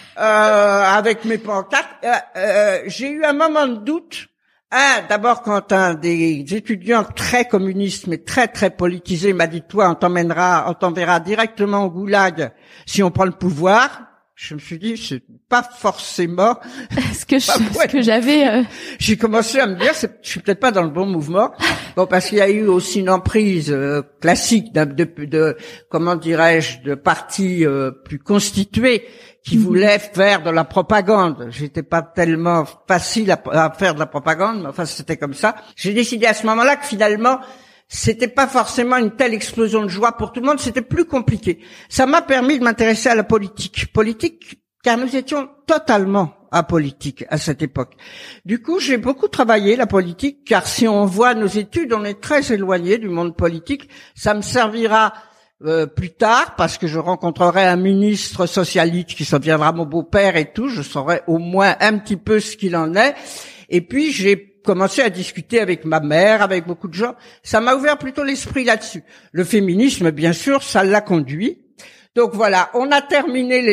avec mes pancartes. J'ai eu un moment de doute. D'abord, quand un des étudiants très communistes, mais très, très politisés m'a dit, toi, on t'enverra directement au goulag si on prend le pouvoir. Je me suis dit, c'est pas forcément ce que j'avais. J'ai commencé à me dire, je suis peut-être pas dans le bon mouvement. Bon, parce qu'il y a eu aussi une emprise classique de comment dirais-je, de partis plus constitués qui voulaient faire de la propagande. J'étais pas tellement facile à faire de la propagande, mais enfin c'était comme ça. J'ai décidé à ce moment-là que finalement c'était pas forcément une telle explosion de joie pour tout le monde, c'était plus compliqué. Ça m'a permis de m'intéresser à la politique, car nous étions totalement apolitiques à cette époque. Du coup, j'ai beaucoup travaillé la politique, car si on voit nos études, on est très éloigné du monde politique. Ça me servira plus tard, parce que je rencontrerai un ministre socialiste qui deviendra mon beau-père et tout, je saurai au moins un petit peu ce qu'il en est. Et puis, j'ai commencé à discuter avec ma mère, avec beaucoup de gens. Ça m'a ouvert plutôt l'esprit là-dessus. Le féminisme, bien sûr, ça l'a conduit. Donc voilà, on a terminé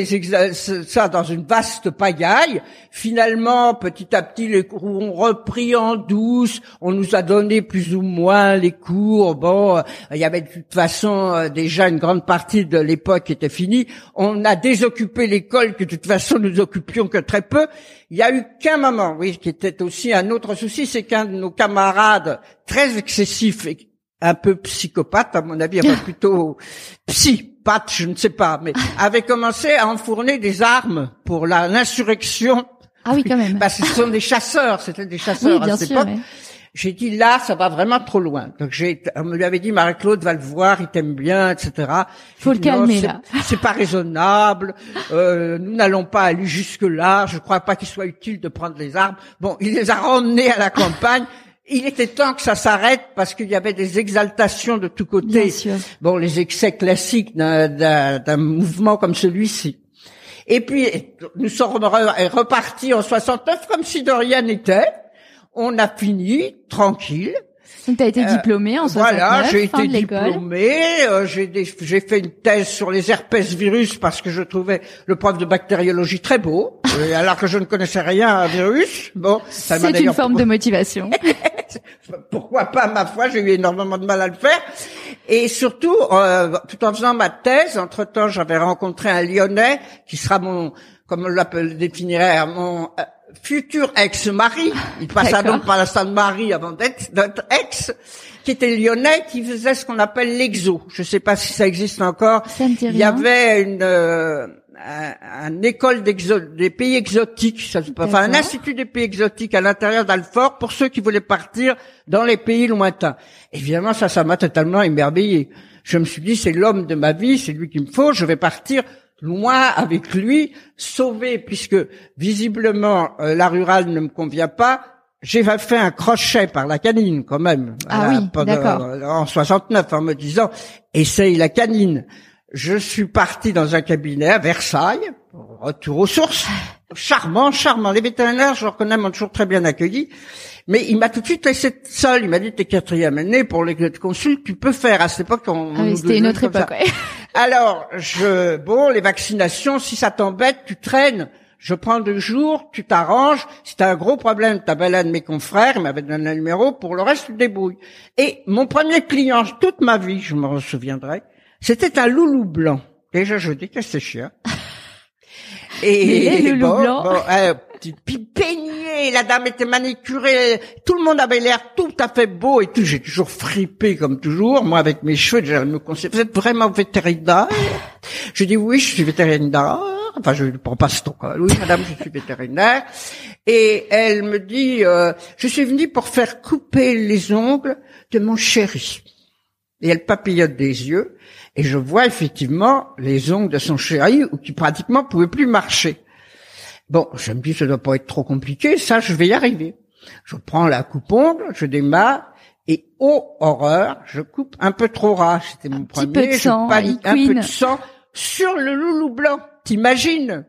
ça dans une vaste pagaille. Finalement, petit à petit, les cours ont repris en douce. On nous a donné plus ou moins les cours. Bon, il y avait de toute façon déjà une grande partie de l'époque qui était finie. On a désoccupé l'école que de toute façon nous occupions que très peu. Il y a eu qu'un moment, qui était aussi un autre souci, c'est qu'un de nos camarades très excessif et un peu psychopathe, à mon avis, plutôt psychopathe, je ne sais pas, mais avait commencé à enfourner des armes pour l'insurrection. Ah oui, quand même. Parce que ce sont des chasseurs, c'était des chasseurs à cette époque. Ouais. J'ai dit, là, ça va vraiment trop loin. Donc on me lui avait dit, Marie-Claude va le voir, il t'aime bien, etc. Faut le calmer, là. C'est pas raisonnable, nous n'allons pas aller jusque-là, je crois pas qu'il soit utile de prendre les armes. Bon, il les a ramenés à la campagne. Il était temps que ça s'arrête parce qu'il y avait des exaltations de tous côtés. Bien sûr. Bon, les excès classiques d'un mouvement comme celui-ci. Et puis, nous sommes repartis en 69 comme si de rien n'était. On a fini, tranquille. Donc, t'as été diplômé en 69. Voilà, j'ai été diplômé. J'ai fait une thèse sur les herpès virus parce que je trouvais le prof de bactériologie très beau, alors que je ne connaissais rien à virus. Bon, ça c'est une forme de motivation. Pourquoi pas, ma foi, j'ai eu énormément de mal à le faire. Et surtout, tout en faisant ma thèse, entre-temps, j'avais rencontré un Lyonnais qui sera mon comme on l'appelle, définirait mon futur ex-mari. Il passa donc par la Sainte-Marie avant d'être ex, qui était lyonnais, qui faisait ce qu'on appelle l'exo. Je sais pas si ça existe encore. Il y avait une école des pays exotiques, enfin un institut des pays exotiques à l'intérieur d'Alfort pour ceux qui voulaient partir dans les pays lointains. Évidemment, ça m'a totalement émerveillé. Je me suis dit, c'est l'homme de ma vie, c'est lui qu'il me faut, je vais partir loin avec lui, sauver, puisque visiblement la rurale ne me convient pas. J'ai fait un crochet par la canine quand même. D'accord. En 69, en me disant, essaye la canine. Je suis parti dans un cabinet à Versailles, retour aux sources. Charmant. Les vétérinaires, je reconnais, m'ont toujours très bien accueilli. Mais il m'a tout de suite laissé seul. Il m'a dit, t'es 4e année, pour les consultes, tu peux faire. À cette époque, c'était une autre époque, ouais. Alors, les vaccinations, si ça t'embête, tu traînes. Je prends 2 jours, tu t'arranges. Si t'as un gros problème, t'appelles un de mes confrères, il m'avait donné un numéro. Pour le reste, tu te débrouilles. Et mon premier client, toute ma vie, je me souviendrai, c'était un loulou blanc. Déjà, je dis que c'est chiant. Et loulou blanc. Puis peigné, la dame était manicurée, tout le monde avait l'air tout à fait beau et tout. J'ai toujours fripé comme toujours. Moi, avec mes cheveux, je me conseille, vous êtes vraiment vétérinaire? Je dis oui, je suis vétérinaire. Enfin, je ne prends pas ce ton. Oui, madame, je suis vétérinaire. Et elle me dit, je suis venue pour faire couper les ongles de mon chéri. Et elle papillote des yeux. Et je vois effectivement les ongles de son chéri qui pratiquement pouvaient plus marcher. Bon, je me dis, ça doit pas être trop compliqué, ça, je vais y arriver. Je prends la coupe-ongle, je démarre, et oh, horreur, je coupe un peu trop ras. C'était mon premier, je panique, un peu de sang sur le loulou blanc. T'imagines?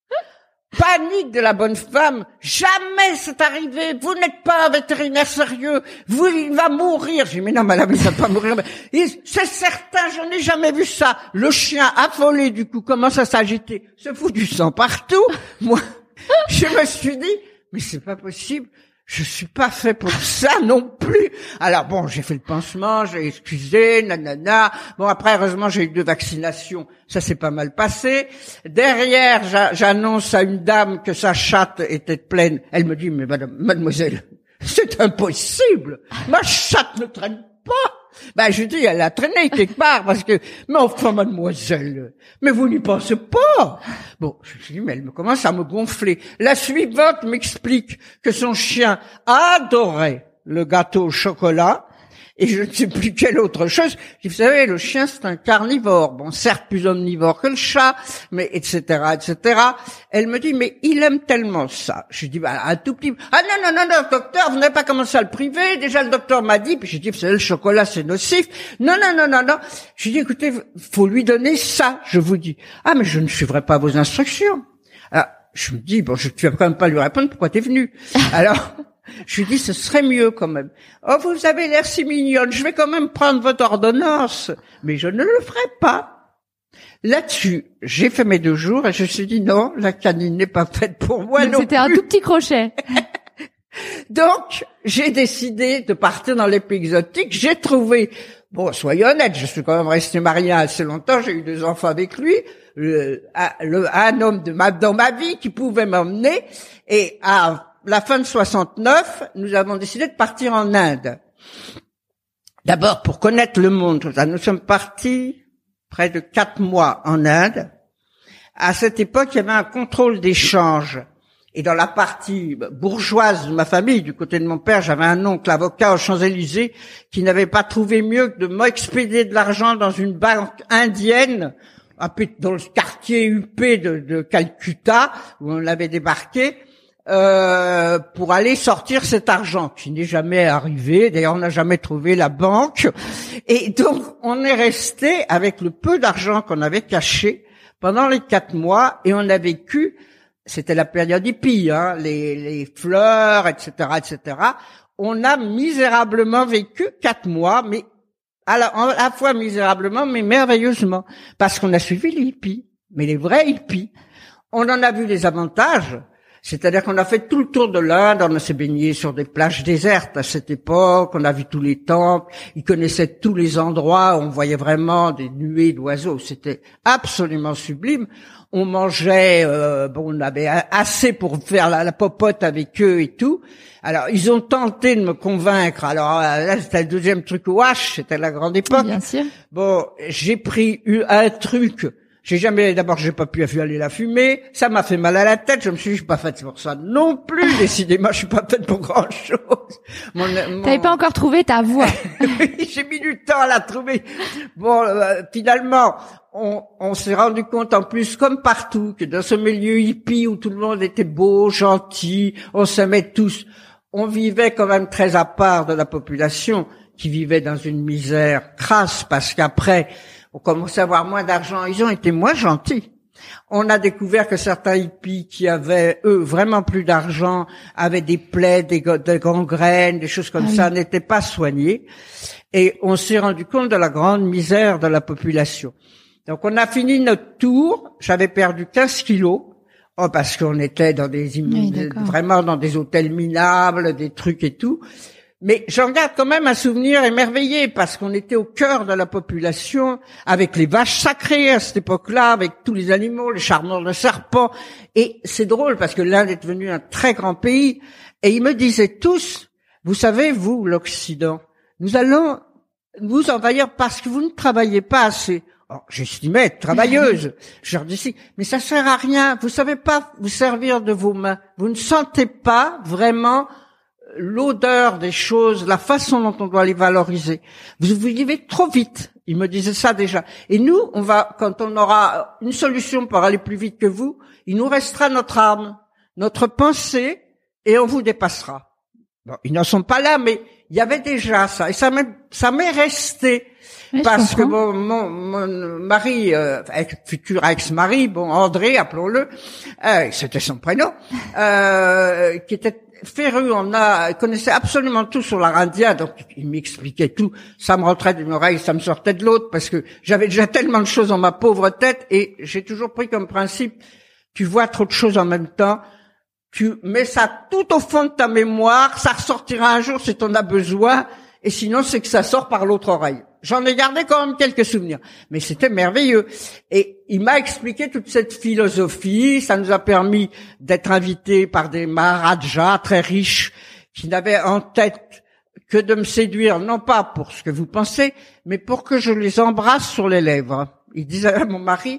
Panique de la bonne femme. Jamais c'est arrivé. Vous n'êtes pas un vétérinaire sérieux. Il va mourir. J'ai dit, mais non, madame, il va pas mourir. C'est certain, je n'ai jamais vu ça. Le chien affolé, du coup, commence à s'agiter. Se fout du sang partout. Moi, je me suis dit, mais c'est pas possible. Je suis pas fait pour ça non plus. Alors bon, j'ai fait le pansement, j'ai excusé, nanana. Bon, après, heureusement, j'ai eu 2 vaccinations. Ça s'est pas mal passé. Derrière, j'annonce à une dame que sa chatte était pleine. Elle me dit, mais mademoiselle, c'est impossible. Ma chatte ne traîne pas. Ben, je dis, elle a traîné quelque part parce que, mais enfin, mademoiselle, mais vous n'y pensez pas. Bon, je dis, mais elle commence à me gonfler. La suivante m'explique que son chien adorait le gâteau au chocolat et je ne sais plus quelle autre chose. Je dis, vous savez, le chien, c'est un carnivore. Bon, certes, plus omnivore que le chat, mais etc., etc. Elle me dit, mais il aime tellement ça. Je dis, un tout petit... Ah non, docteur, vous n'avez pas commencé à le priver. Déjà, le docteur m'a dit, puis j'ai dit, vous savez, le chocolat, c'est nocif. Non. Je dis, écoutez, faut lui donner ça, je vous dis. Ah, mais je ne suivrai pas vos instructions. Alors, je me dis, bon, tu vas quand même pas lui répondre, pourquoi t'es venu? Alors... Je lui dis, ce serait mieux quand même. Oh, vous avez l'air si mignonne, je vais quand même prendre votre ordonnance. Mais je ne le ferai pas. Là-dessus, j'ai fait mes 2 jours et je me suis dit, non, la canine n'est pas faite pour moi non plus. C'était un tout petit crochet. Donc, j'ai décidé de partir dans les pays exotiques. J'ai trouvé, bon, soyons honnêtes, je suis quand même resté marié assez longtemps, j'ai eu 2 enfants avec lui, un homme dans ma vie qui pouvait m'emmener, et à la fin de 69, nous avons décidé de partir en Inde. D'abord, pour connaître le monde. Nous sommes partis près de 4 mois en Inde. À cette époque, il y avait un contrôle d'échange. Et dans la partie bourgeoise de ma famille, du côté de mon père, j'avais un oncle avocat aux Champs-Élysées qui n'avait pas trouvé mieux que de m'expédier de l'argent dans une banque indienne, un peu dans le quartier huppé de Calcutta, où on l'avait débarqué. Pour aller sortir cet argent qui n'est jamais arrivé. D'ailleurs, on n'a jamais trouvé la banque. Et donc, on est resté avec le peu d'argent qu'on avait caché pendant les 4 mois et on a vécu, c'était la période hippie, hein, les fleurs, etc., etc. On a misérablement vécu 4 mois, mais à la fois misérablement, mais merveilleusement, parce qu'on a suivi les hippies, mais les vrais hippies. On en a vu les avantages. C'est-à-dire qu'on a fait tout le tour de l'Inde, on s'est baigné sur des plages désertes à cette époque, on a vu tous les temples, ils connaissaient tous les endroits, on voyait vraiment des nuées d'oiseaux, c'était absolument sublime. On mangeait, on avait assez pour faire la popote avec eux et tout. Alors, ils ont tenté de me convaincre. Alors là, c'était le deuxième truc au H, c'était la grande époque. Bien sûr. Bon, j'ai pris un truc. D'abord, j'ai pas pu aller la fumer. Ça m'a fait mal à la tête. Je me suis dit, je suis pas faite pour ça non plus. Décidément, je suis pas faite pour grand chose. T'avais pas encore trouvé ta voie. J'ai mis du temps à la trouver. Bon, finalement, on s'est rendu compte en plus, comme partout, que dans ce milieu hippie où tout le monde était beau, gentil, on s'aimait tous, on vivait quand même très à part de la population qui vivait dans une misère crasse parce qu'après, on commençait à avoir moins d'argent. Ils ont été moins gentils. On a découvert que certains hippies qui avaient, eux, vraiment plus d'argent, avaient des plaies, des gangrènes, des choses comme ça, n'étaient pas soignés. Et on s'est rendu compte de la grande misère de la population. Donc on a fini notre tour. J'avais perdu 15 kilos. Parce qu'on était dans vraiment dans des hôtels minables, des trucs et tout. Mais j'en garde quand même un souvenir émerveillé parce qu'on était au cœur de la population avec les vaches sacrées à cette époque-là, avec tous les animaux, les charmeurs de serpents. Et c'est drôle parce que l'Inde est devenue un très grand pays. Et ils me disaient tous, vous savez, vous, l'Occident, nous allons vous envahir parce que vous ne travaillez pas assez. Alors, j'estimais être travailleuse. Je leur dis, mais ça sert à rien. Vous savez pas vous servir de vos mains. Vous ne sentez pas vraiment l'odeur des choses, la façon dont on doit les valoriser. Vous vivez trop vite. Ils me disaient ça déjà. Et nous, quand on aura une solution pour aller plus vite que vous, il nous restera notre âme, notre pensée, et on vous dépassera. Bon, ils n'en sont pas là, mais il y avait déjà ça. Et ça m'est resté. Oui, parce que mon mari, futur ex-mari, André, appelons-le, c'était son prénom, qui était féru, connaissait absolument tout sur l'art indien, donc il m'expliquait tout. Ça me rentrait d'une oreille, ça me sortait de l'autre, parce que j'avais déjà tellement de choses dans ma pauvre tête, et j'ai toujours pris comme principe, tu vois trop de choses en même temps, tu mets ça tout au fond de ta mémoire, ça ressortira un jour si t'en as besoin, et sinon c'est que ça sort par l'autre oreille. J'en ai gardé quand même quelques souvenirs, mais c'était merveilleux. Et il m'a expliqué toute cette philosophie. Ça nous a permis d'être invités par des maharajas très riches qui n'avaient en tête que de me séduire, non pas pour ce que vous pensez, mais pour que je les embrasse sur les lèvres. Il disait à mon mari,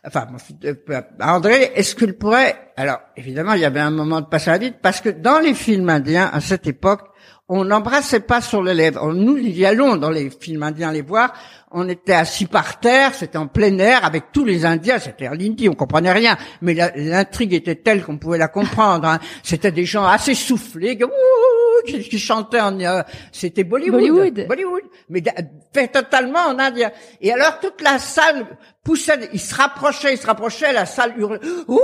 à André, est-ce qu'il pourrait... Alors, évidemment, il y avait un moment de passage à vide, parce que dans les films indiens, à cette époque, on n'embrassait pas sur les lèvres. Nous y allons dans les films indiens les voir. On était assis par terre, c'était en plein air avec tous les Indiens. C'était en hindi, on comprenait rien, mais l'intrigue était telle qu'on pouvait la comprendre. Hein. C'était des gens assez soufflés, qui chantaient c'était Bollywood, mais fait totalement en indien. Et alors toute la salle poussait, il se rapprochait, la salle hurlait,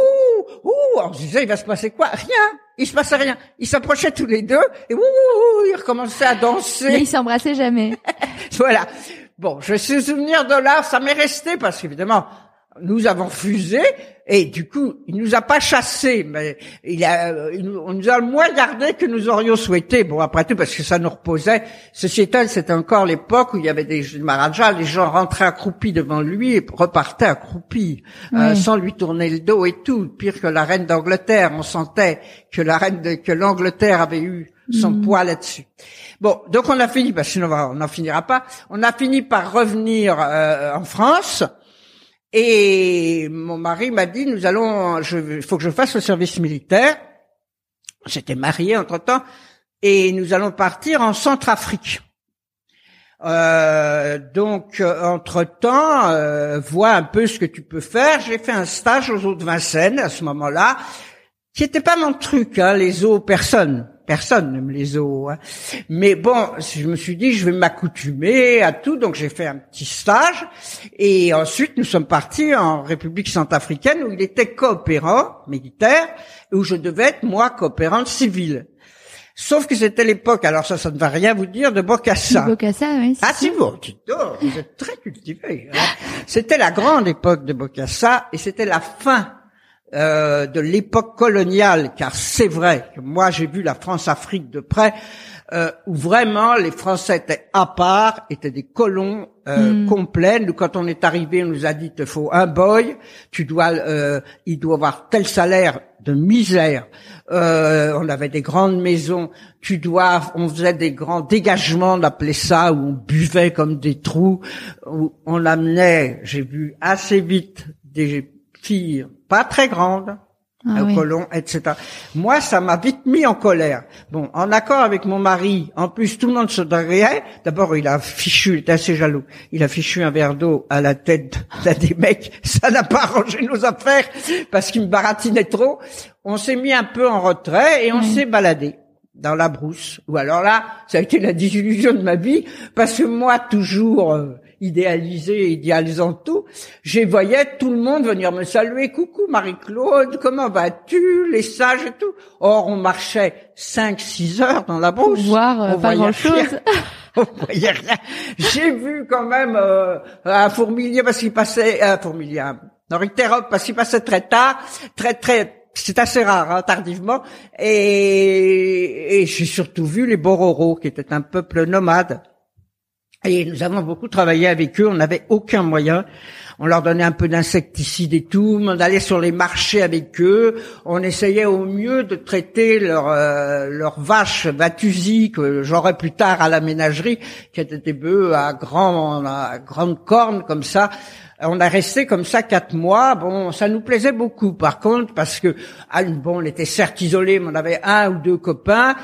on se disait, il va se passer quoi? Rien. Il se passait rien. Ils s'approchaient tous les deux et ils recommençaient à danser. Mais ils s'embrassaient jamais. Voilà. Bon, je sais souvenir de là, ça m'est resté parce qu'évidemment, nous avons refusé et du coup, il nous a pas chassés, mais on nous a moins gardé que nous aurions souhaité. Bon, après tout, parce que ça nous reposait. Ceci étant, c'était encore l'époque où il y avait des maharajas, les gens rentraient accroupis devant lui et repartaient accroupis, sans lui tourner le dos et tout. Pire que la reine d'Angleterre, on sentait que l'Angleterre avait eu son poids là-dessus. Bon, donc on a fini, parce que sinon on n'en finira pas. On a fini par revenir en France. Et mon mari m'a dit, il faut que je fasse le service militaire. J'étais marié entre-temps. Et nous allons partir en Centrafrique. Donc, entre-temps, vois un peu ce que tu peux faire. J'ai fait un stage aux eaux de Vincennes à ce moment-là, qui était pas mon truc, hein, les eaux, personne n'aime les eaux, hein. Mais bon, je me suis dit, je vais m'accoutumer à tout, donc j'ai fait un petit stage, et ensuite nous sommes partis en République centrafricaine, où il était coopérant militaire, et où je devais être, moi, coopérante civile. Sauf que c'était l'époque, alors ça ne va rien vous dire, de Bokassa. Bokassa, oui. Ah, si vous êtes très cultivés, hein. C'était la grande époque de Bokassa, et c'était la fin de l'époque coloniale, car c'est vrai que moi j'ai vu la France-Afrique de près, où vraiment les Français étaient à part, étaient des colons complets. Nous, quand on est arrivé, on nous a dit il te faut un boy, il doit avoir tel salaire de misère. On avait des grandes maisons, on faisait des grands dégagements, on appelait ça, où on buvait comme des trous, où on amenait, j'ai vu assez vite des filles pas très grandes, colons, etc. Moi, ça m'a vite mis en colère. Bon, en accord avec mon mari, en plus, tout le monde se riait. D'abord, il était assez jaloux. Il a fichu un verre d'eau à la tête d'un des mecs. Ça n'a pas arrangé nos affaires parce qu'il me baratinait trop. On s'est mis un peu en retrait et on s'est baladé dans la brousse. Ou alors là, ça a été la désillusion de ma vie parce que moi, toujours idéalisant tout, je voyais tout le monde venir me saluer. Coucou Marie-Claude, comment vas-tu? Les sages et tout. Or, on marchait 5-6 heures dans la brousse. Pour voir pas grand-chose. On voyait rien. J'ai vu quand même un fourmilier parce qu'il passait, un ornithérop parce qu'il passait très tard, c'est assez rare, hein, tardivement. Et j'ai surtout vu les Bororos, qui étaient un peuple nomade. Et nous avons beaucoup travaillé avec eux, on n'avait aucun moyen. On leur donnait un peu d'insecticides et tout, on allait sur les marchés avec eux, on essayait au mieux de traiter leurs vaches Vatusi, que j'aurais plus tard à la ménagerie, qui étaient des bœufs à grandes cornes comme ça. On a resté comme ça 4 mois. Bon, ça nous plaisait beaucoup, par contre, parce que on était certes isolés, mais on avait 1 ou 2 copains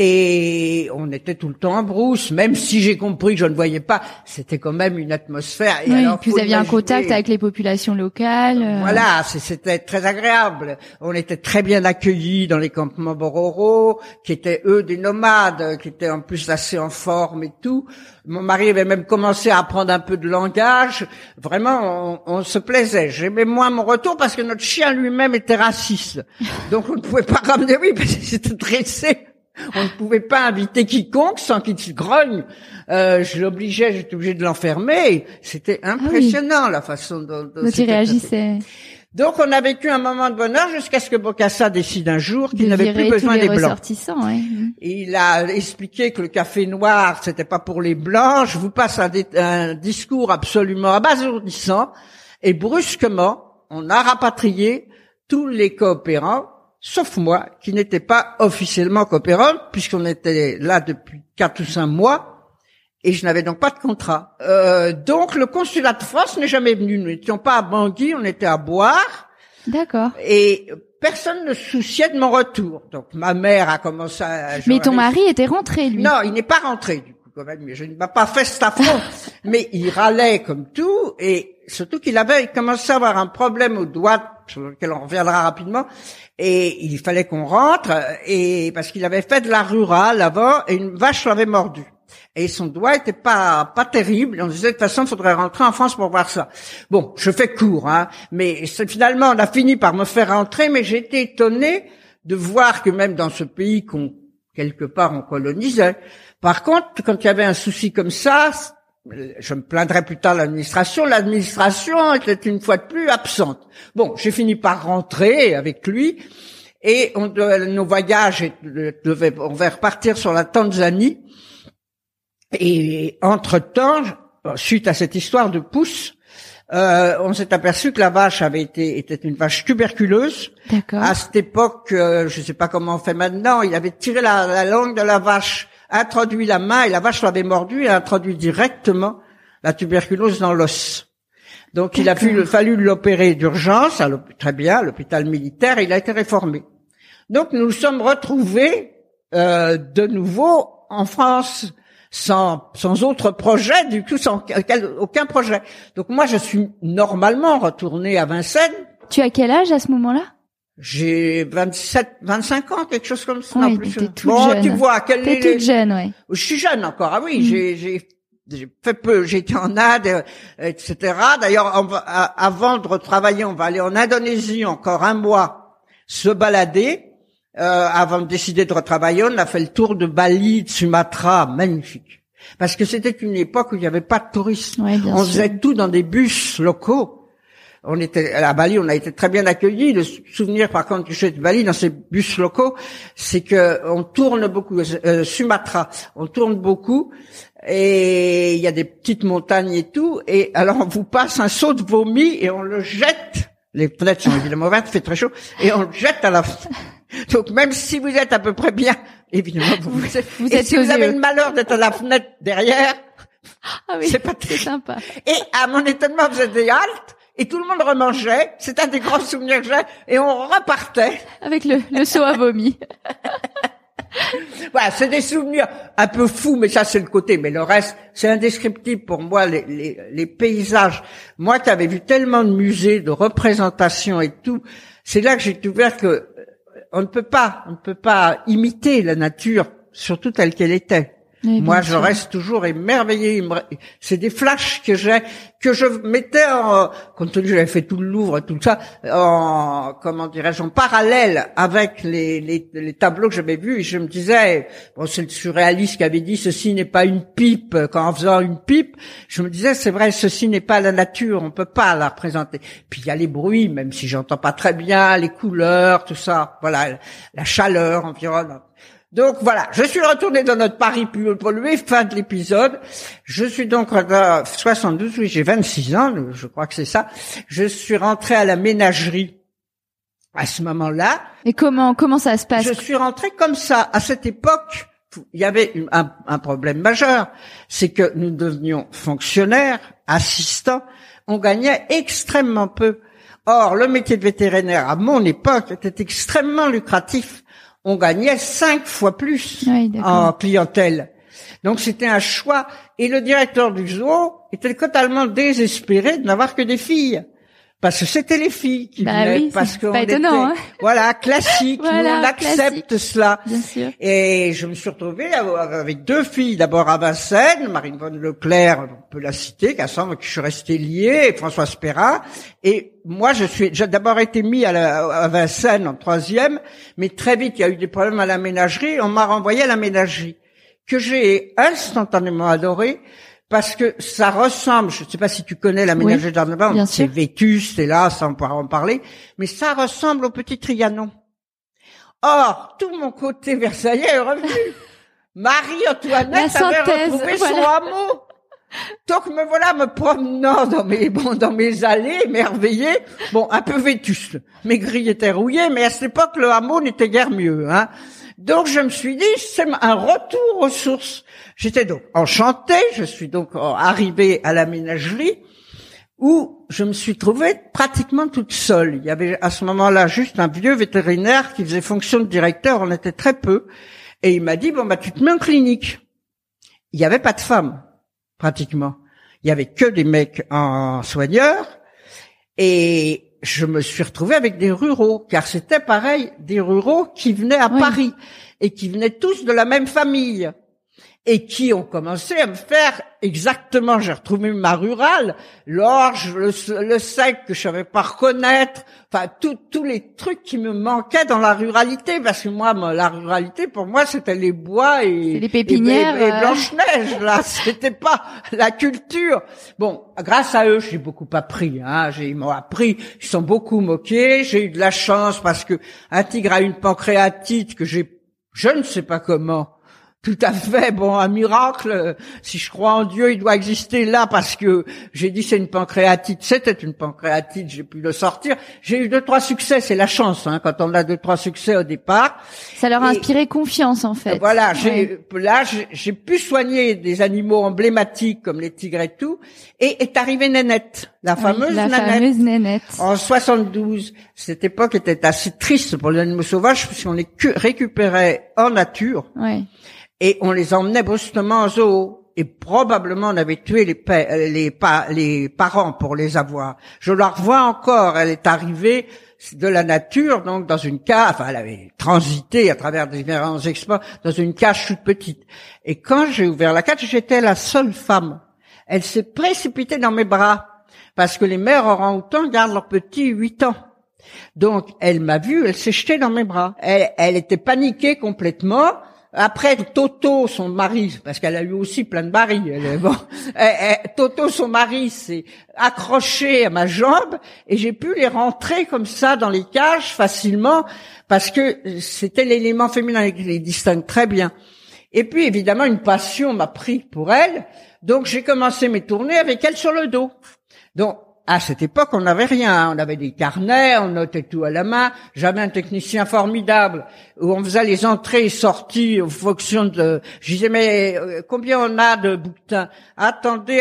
et on était tout le temps en brousse. Même si j'ai compris que je ne voyais pas, c'était quand même une atmosphère. Et oui, alors, puis vous aviez un contact avec les populations locales. Voilà, c'était très agréable. On était très bien accueillis dans les campements Bororo, qui étaient eux des nomades, qui étaient en plus assez en forme et tout. Mon mari avait même commencé à apprendre un peu de langage. Vraiment, on se plaisait. J'aimais moins mon retour parce que notre chien lui-même était raciste. Donc on ne pouvait pas ramener, oui, parce qu'il s'était dressé. On ne pouvait pas inviter quiconque sans qu'il se grogne. J'étais obligé de l'enfermer. C'était impressionnant la façon dont il réagissait. Donc on a vécu un moment de bonheur jusqu'à ce que Bokassa décide un jour qu'il n'avait plus besoin des blancs. Ouais. Il a expliqué que le café noir c'était pas pour les blancs. Je vous passe un discours absolument abasourdissant et brusquement on a rapatrié tous les coopérants, sauf moi qui n'étais pas officiellement coopérant puisqu'on était là depuis 4 ou 5 mois. Et je n'avais donc pas de contrat. Donc le consulat de France n'est jamais venu. Nous n'étions pas à Bangui, on était à Boire. D'accord. Et personne ne se souciait de mon retour. Donc ma mère a commencé à... Mais ton mari était rentré, lui. Non, il n'est pas rentré, du coup, quand même. Je ne m'a pas fait cet affront. Mais il râlait comme tout. Et surtout qu'il avait commencé à avoir un problème aux doigts, sur lequel on reviendra rapidement. Et il fallait qu'on rentre. Et parce qu'il avait fait de la rurale avant, et une vache l'avait mordu. Et son doigt était pas terrible. On disait de toute façon, il faudrait rentrer en France pour voir ça. Bon, je fais court, hein. Mais finalement, on a fini par me faire rentrer. Mais j'ai été étonné de voir que même dans ce pays quelque part on colonisait. Par contre, quand il y avait un souci comme ça, je me plaindrais plus tard l'administration. L'administration était une fois de plus absente. Bon, j'ai fini par rentrer avec lui. Et nos voyages on devait repartir sur la Tanzanie. Et entre-temps, suite à cette histoire de pouce, on s'est aperçu que la vache était une vache tuberculeuse. D'accord. À cette époque, je sais pas comment on fait maintenant, il avait tiré la langue de la vache, introduit la main et la vache l'avait mordu et introduit directement la tuberculose dans l'os. Donc il a fallu l'opérer d'urgence, très bien, à l'hôpital militaire, et il a été réformé. Donc nous nous sommes retrouvés de nouveau en France, sans autre projet, du coup sans aucun projet. Donc moi je suis normalement retourné à Vincennes. Tu as quel âge à ce moment-là? J'ai 25 ans, quelque chose comme ça. Oui, non, plus. T'es toute jeune. Tu vois, T'es toute jeune, ouais. Je suis jeune encore. Ah oui, j'ai fait peu. J'ai été en Inde, etc. D'ailleurs, avant de retravailler, on va aller en Indonésie encore 1 mois, se balader. Avant de décider de retravailler, on a fait le tour de Bali, de Sumatra, magnifique. Parce que c'était une époque où il n'y avait pas de tourisme. Ouais, on faisait tout dans des bus locaux. On était à Bali, on a été très bien accueillis. Le souvenir, par contre, que j'ai de Bali dans ces bus locaux, c'est que on tourne beaucoup. Sumatra, on tourne beaucoup, et il y a des petites montagnes et tout. Et alors, on vous passe un seau de vomi et on le jette. Les fenêtres sont évidemment ouvertes, il fait très chaud, et on le jette à la fenêtre. Donc, même si vous êtes à peu près bien, évidemment, vous êtes si vous avez le malheur d'être à la fenêtre derrière, c'est pas très sympa. Et à mon étonnement, vous êtes des haltes, et tout le monde remangeait. C'est un des grands souvenirs que j'ai, et on repartait. Avec le seau à vomi. Voilà, c'est des souvenirs un peu fous, mais ça c'est le côté. Mais le reste, c'est indescriptible pour moi, les paysages. Moi qui avais vu tellement de musées, de représentations et tout, c'est là que j'ai découvert que on ne peut pas imiter la nature, surtout telle qu'elle était. Oui, moi, je reste toujours émerveillé. C'est des flashs que je mettais compte tenu que j'avais fait tout le Louvre, tout ça, en parallèle avec les tableaux que j'avais vus. Et je me disais, bon, c'est le surréaliste qui avait dit, ceci n'est pas une pipe. Quand en faisant une pipe, je me disais, c'est vrai, ceci n'est pas la nature, on peut pas la représenter. Puis il y a les bruits, même si j'entends pas très bien, les couleurs, tout ça. Voilà, la chaleur environnante. Donc voilà, je suis retourné dans notre Paris plus pollué, fin de l'épisode. Je suis donc en 72, oui, j'ai 26 ans, je crois que c'est ça. Je suis rentré à la ménagerie à ce moment-là. Et comment ça se passe? Je suis rentré comme ça. À cette époque, il y avait un problème majeur, c'est que nous devenions fonctionnaires, assistants, on gagnait extrêmement peu. Or, le métier de vétérinaire à mon époque était extrêmement lucratif. On gagnait 5 fois plus en clientèle. Donc c'était un choix. Et le directeur du zoo était totalement désespéré de n'avoir que des filles. Parce que c'était les filles qui venaient. Oui, parce qu'on pas étonnant, était, voilà, classique. Voilà, on accepte classique. cela. Bien sûr. Et je me suis retrouvé avec 2 filles. D'abord à Vincennes, Marie-Yvonne Leclerc, on peut la citer, Cassandre, qui je suis resté lié, et Françoise Perrin. Et moi, j'ai d'abord été mis à Vincennes en 3e, mais très vite, il y a eu des problèmes à la ménagerie. On m'a renvoyé à la ménagerie, que j'ai instantanément adoré. Parce que ça ressemble, je ne sais pas si tu connais la ménagerie d'Arneban, c'est vétuste, c'est là, ça on pourra en parler, mais ça ressemble au Petit Trianon. Or, tout mon côté versaillais est revenu. Marie-Antoinette avait retrouvé son hameau. Donc me voilà me promenant dans mes allées, émerveillé, bon, un peu vétuste. Mes grilles étaient rouillées, mais à cette époque, le hameau n'était guère mieux, hein. Donc je me suis dit, c'est un retour aux sources. J'étais donc enchantée, je suis donc arrivée à la ménagerie où je me suis trouvée pratiquement toute seule. Il y avait à ce moment-là juste un vieux vétérinaire qui faisait fonction de directeur, on était très peu, et il m'a dit, bon tu te mets en clinique. Il n'y avait pas de femmes, pratiquement. Il y avait que des mecs en soigneurs, et je me suis retrouvée avec des ruraux, car c'était pareil, des ruraux qui venaient à Paris, et qui venaient tous de la même famille, et qui ont commencé à me faire exactement, j'ai retrouvé ma rurale, l'orge, le sec que je savais pas reconnaître, enfin tous les trucs qui me manquaient dans la ruralité, parce que moi, la ruralité, pour moi, c'était les bois et les pépinières et Blanche-Neige, là, c'était pas la culture. Bon, grâce à eux, j'ai beaucoup appris, hein, ils m'ont appris, ils sont beaucoup moqués, j'ai eu de la chance parce que un tigre a une pancréatite que je ne sais pas comment. Tout à fait, bon, un miracle. Si je crois en Dieu, il doit exister là parce que j'ai dit c'est une pancréatite. C'était une pancréatite, j'ai pu le sortir. J'ai eu 2-3 succès, c'est la chance, hein, quand on a 2-3 succès au départ. Ça leur a inspiré confiance, en fait. Voilà, j'ai pu soigner des animaux emblématiques comme les tigres et tout. Et est arrivée Nénette, la fameuse Nénette. En 72. Cette époque était assez triste pour les animaux sauvages puisqu'on les récupérait en nature. Ouais. Et on les emmenait brusquement en zoo. Et probablement on avait tué les parents pour les avoir. Je la revois encore, elle est arrivée de la nature, donc dans une cage, enfin elle avait transité à travers différents exploits, dans une cage toute petite. Et quand j'ai ouvert la cage, j'étais la seule femme. Elle s'est précipitée dans mes bras, parce que les mères orang-outans gardent leurs petits 8 ans. Donc elle m'a vue, elle s'est jetée dans mes bras. Elle était paniquée complètement. après Toto, son mari, parce qu'elle a eu aussi plein de maris, Toto, son mari, s'est accroché à ma jambe et j'ai pu les rentrer comme ça dans les cages facilement parce que c'était l'élément féminin qui les distingue très bien. Et puis évidemment une passion m'a pris pour elle, donc j'ai commencé mes tournées avec elle sur le dos. Donc à cette époque, on n'avait rien. On avait des carnets, on notait tout à la main. J'avais un technicien formidable où on faisait les entrées et sorties en fonction de... Je disais, mais combien on a de bouquetins? Attendez.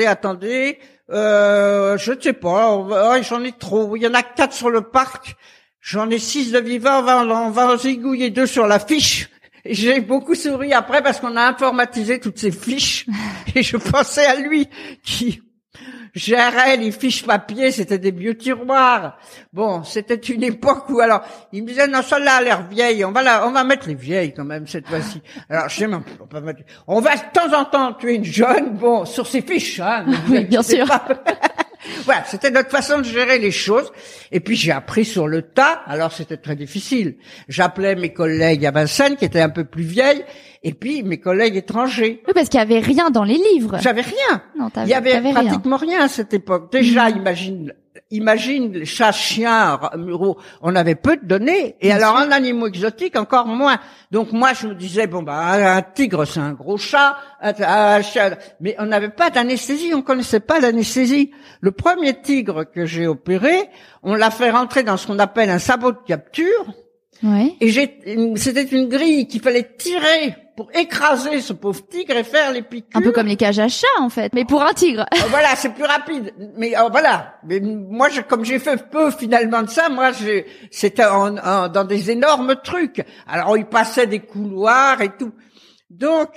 Je ne sais pas. J'en ai trop. Il y en a 4 sur le parc. J'en ai 6 de vivants. On va en zigouiller 2 sur la fiche. Et j'ai beaucoup souri après parce qu'on a informatisé toutes ces fiches. Et je pensais à lui qui... gérait les fiches papier, c'était des vieux tiroirs. Bon, c'était une époque où alors, il me disait, non, celle-là a l'air vieille, on va mettre les vieilles quand même cette fois-ci. Alors, je sais même, on va de temps en temps tuer une jeune, bon, sur ses fiches, hein. Oui, bien sûr. Voilà, c'était notre façon de gérer les choses. Et puis j'ai appris sur le tas, alors c'était très difficile. J'appelais mes collègues à Vincennes, qui étaient un peu plus vieilles, et puis mes collègues étrangers. Oui, parce qu'il y avait rien dans les livres. J'avais rien. Non, il y avait pratiquement rien à cette époque. Déjà, imagine les chats, chiens, muraux, on avait peu de données, et alors un animal exotique encore moins. Donc moi je me disais bon un tigre c'est un gros chat, un chat, mais on n'avait pas d'anesthésie, on connaissait pas l'anesthésie. Le premier tigre que j'ai opéré, on l'a fait rentrer dans ce qu'on appelle un sabot de capture. Ouais. Et c'était une grille qu'il fallait tirer pour écraser ce pauvre tigre et faire les piqûres. Un peu comme les cages à chats, en fait, mais pour un tigre. Voilà, c'est plus rapide. Mais voilà. Mais moi, comme j'ai fait peu finalement de ça, c'était dans des énormes trucs. Alors, il passait des couloirs et tout. Donc,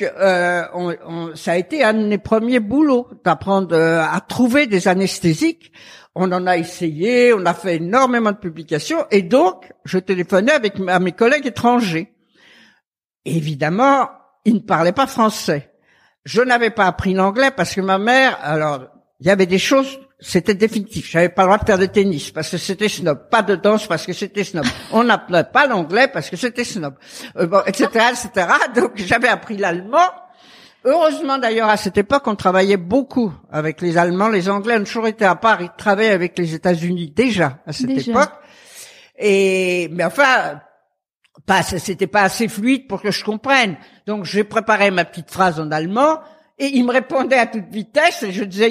ça a été un de mes premiers boulots, d'apprendre à trouver des anesthésiques. On en a essayé, on a fait énormément de publications, et donc, je téléphonais à mes collègues étrangers. Évidemment, ils ne parlaient pas français. Je n'avais pas appris l'anglais parce que ma mère, alors, il y avait des choses, c'était définitif. J'avais pas le droit de faire de tennis parce que c'était snob, pas de danse parce que c'était snob. On n'appelait pas l'anglais parce que c'était snob, etc., etc. Donc, j'avais appris l'allemand. Heureusement d'ailleurs à cette époque on travaillait beaucoup avec les Allemands, les Anglais ont toujours été à part, ils travaillaient avec les États-Unis déjà à cette époque. Mais enfin c'était pas assez fluide pour que je comprenne. Donc j'ai préparé ma petite phrase en allemand et il me répondait à toute vitesse et je disais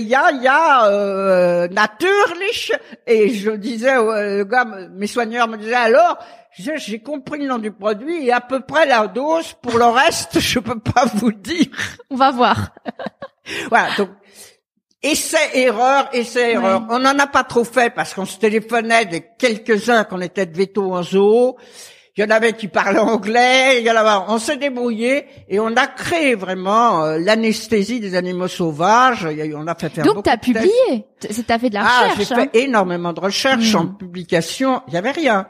natürlich et je disais le gars, mes soigneurs me disaient alors j'ai compris le nom du produit et à peu près la dose. Pour le reste, je peux pas vous dire. On va voir. Voilà. Donc, essai-erreur. On n'en a pas trop fait parce qu'on se téléphonait de quelques-uns qu'on était de veto en zoo. Il y en avait qui parlaient anglais, on s'est débrouillé et on a créé vraiment l'anesthésie des animaux sauvages. On a fait faire donc t'as publié, t'as fait de la recherche. J'ai fait énormément de recherches en publication. Il y avait rien.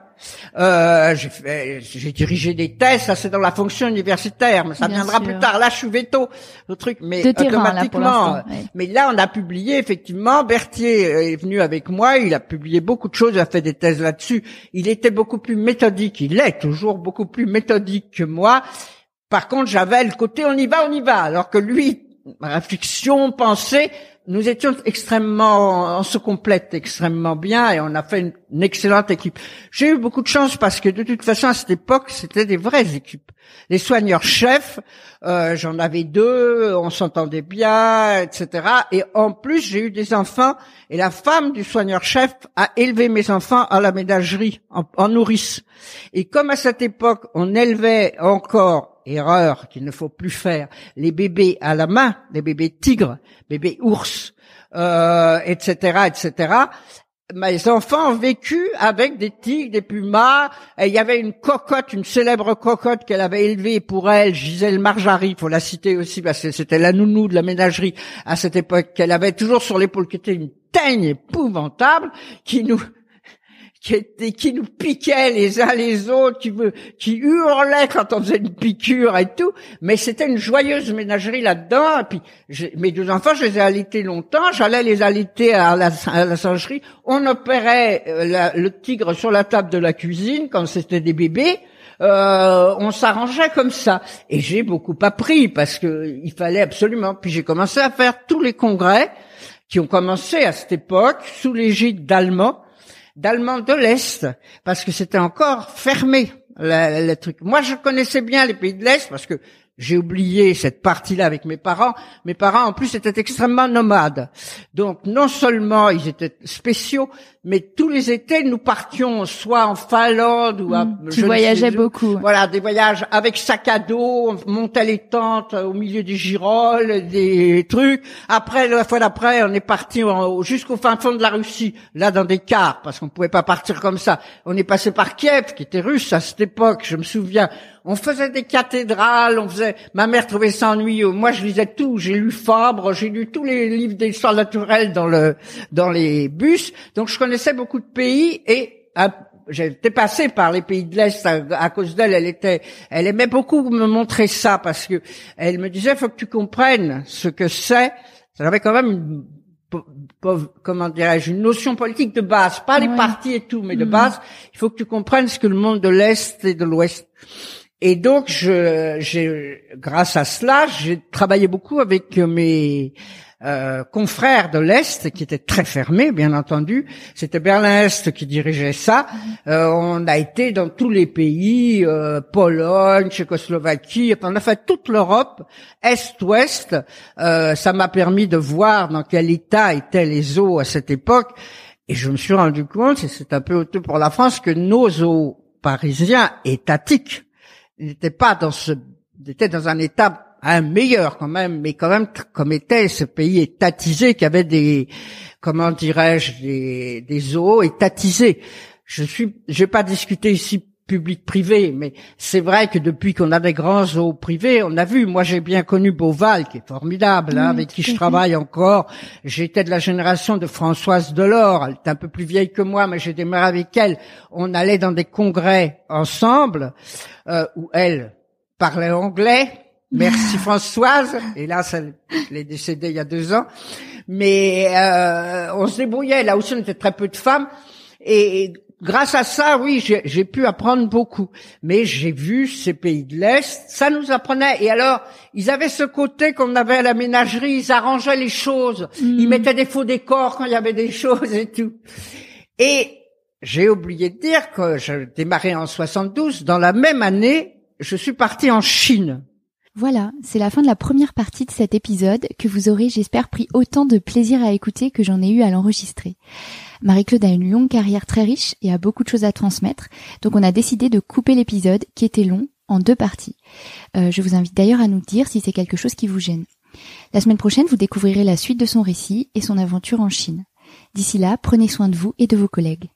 J'ai dirigé des thèses, ça c'est dans la fonction universitaire, mais ça viendra plus tard. Là, je suis veto, le truc, mais de terrain, automatiquement. Là, ouais. Mais là, on a publié effectivement. Berthier est venu avec moi, il a publié beaucoup de choses, il a fait des thèses là-dessus. Il était beaucoup plus méthodique, il est toujours beaucoup plus méthodique que moi. Par contre, j'avais le côté on y va, alors que lui, réflexion, pensée. Nous étions on se complète extrêmement bien et on a fait une excellente équipe. J'ai eu beaucoup de chance parce que de toute façon à cette époque c'était des vraies équipes. Les soigneurs-chefs, j'en avais 2, on s'entendait bien, etc. Et en plus j'ai eu des enfants et la femme du soigneur-chef a élevé mes enfants à la ménagerie en nourrice. Et comme à cette époque on élevait encore erreur qu'il ne faut plus faire, les bébés à la main, les bébés tigres, bébés ours, etc., etc. Mes enfants ont vécu avec des tigres, des pumas. Et il y avait une cocotte, une célèbre cocotte qu'elle avait élevée pour elle, Gisèle Marjary, faut la citer aussi parce que c'était la nounou de la ménagerie à cette époque, qu'elle avait toujours sur l'épaule, qui était une teigne épouvantable, qui nous piquait les uns les autres, qui hurlait quand on faisait une piqûre et tout, mais c'était une joyeuse ménagerie là-dedans. Et puis mes 2 enfants, je les ai allaités longtemps, j'allais les allaiter à la singerie, on opérait le tigre sur la table de la cuisine quand c'était des bébés, On s'arrangeait comme ça. Et j'ai beaucoup appris parce que il fallait absolument. Puis j'ai commencé à faire tous les congrès qui ont commencé à cette époque sous l'égide d'Allemands de l'Est, parce que c'était encore fermé, le truc. Moi, je connaissais bien les pays de l'Est parce que j'ai oublié cette partie-là avec mes parents. Mes parents, en plus, étaient extrêmement nomades. Donc, non seulement ils étaient spéciaux, mais tous les étés, nous partions soit en Finlande ou à... Tu voyageais beaucoup. Voilà, des voyages avec sac à dos, on montait les tentes au milieu des girolles, des trucs. Après, la fois d'après, on est parti jusqu'au fin fond de la Russie, là dans des cars, parce qu'on pouvait pas partir comme ça. On est passé par Kiev, qui était russe à cette époque, je me souviens. On faisait des cathédrales, ma mère trouvait ça ennuyeux. Moi, je lisais tout. J'ai lu Fabre, j'ai lu tous les livres d'histoire naturelle dans les bus. Donc, je connaissais beaucoup de pays et j'étais passée par les pays de l'Est à cause d'elle. Elle aimait beaucoup me montrer ça parce que elle me disait, faut que tu comprennes ce que c'est. Ça avait quand même une notion politique de base, pas les partis et tout, mais de base. Il faut que tu comprennes ce que le monde de l'Est et de l'Ouest. Et donc, grâce à cela, j'ai travaillé beaucoup avec mes confrères de l'Est, qui étaient très fermés, bien entendu. C'était Berlin-Est qui dirigeait ça. On a été dans tous les pays, Pologne, Tchécoslovaquie, on a fait toute l'Europe, Est-Ouest. Ça m'a permis de voir dans quel état étaient les zoos à cette époque. Et je me suis rendu compte, et c'est un peu honteux pour la France, que nos zoos parisiens étatiques n'étaient pas étaient dans un état meilleur quand même, mais quand même comme était ce pays étatisé qui avait des zoos étatisés. Je vais pas discuter ici public-privé, mais c'est vrai que depuis qu'on a des grands zoos privés, on a vu, moi j'ai bien connu Beauval, qui est formidable, avec qui je travaille encore. J'étais de la génération de Françoise Delors, elle est un peu plus vieille que moi, mais j'ai démarré avec elle. On allait dans des congrès ensemble, où elle parlait anglais. Merci Françoise. Hélas, elle est décédée il y a 2 ans. Mais on se débrouillait. Là aussi, on était très peu de femmes. Et grâce à ça, oui, j'ai pu apprendre beaucoup. Mais j'ai vu ces pays de l'Est, ça nous apprenait. Et alors, ils avaient ce côté qu'on avait à la ménagerie, ils arrangeaient les choses. Ils mettaient des faux décors quand il y avait des choses et tout. Et j'ai oublié de dire que je démarrais en 72. Dans la même année, je suis partie en Chine. Voilà, c'est la fin de la première partie de cet épisode que vous aurez, j'espère, pris autant de plaisir à écouter que j'en ai eu à l'enregistrer. Marie-Claude a une longue carrière très riche et a beaucoup de choses à transmettre, donc on a décidé de couper l'épisode, qui était long, en 2 parties. Je vous invite d'ailleurs à nous dire si c'est quelque chose qui vous gêne. La semaine prochaine, vous découvrirez la suite de son récit et son aventure en Chine. D'ici là, prenez soin de vous et de vos collègues.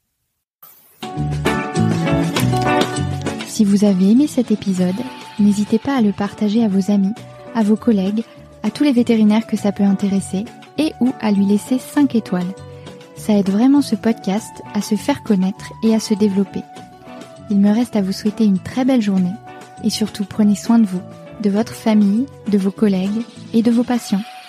Si vous avez aimé cet épisode, n'hésitez pas à le partager à vos amis, à vos collègues, à tous les vétérinaires que ça peut intéresser et ou à lui laisser 5 étoiles. Ça aide vraiment ce podcast à se faire connaître et à se développer. Il me reste à vous souhaiter une très belle journée et surtout prenez soin de vous, de votre famille, de vos collègues et de vos patients.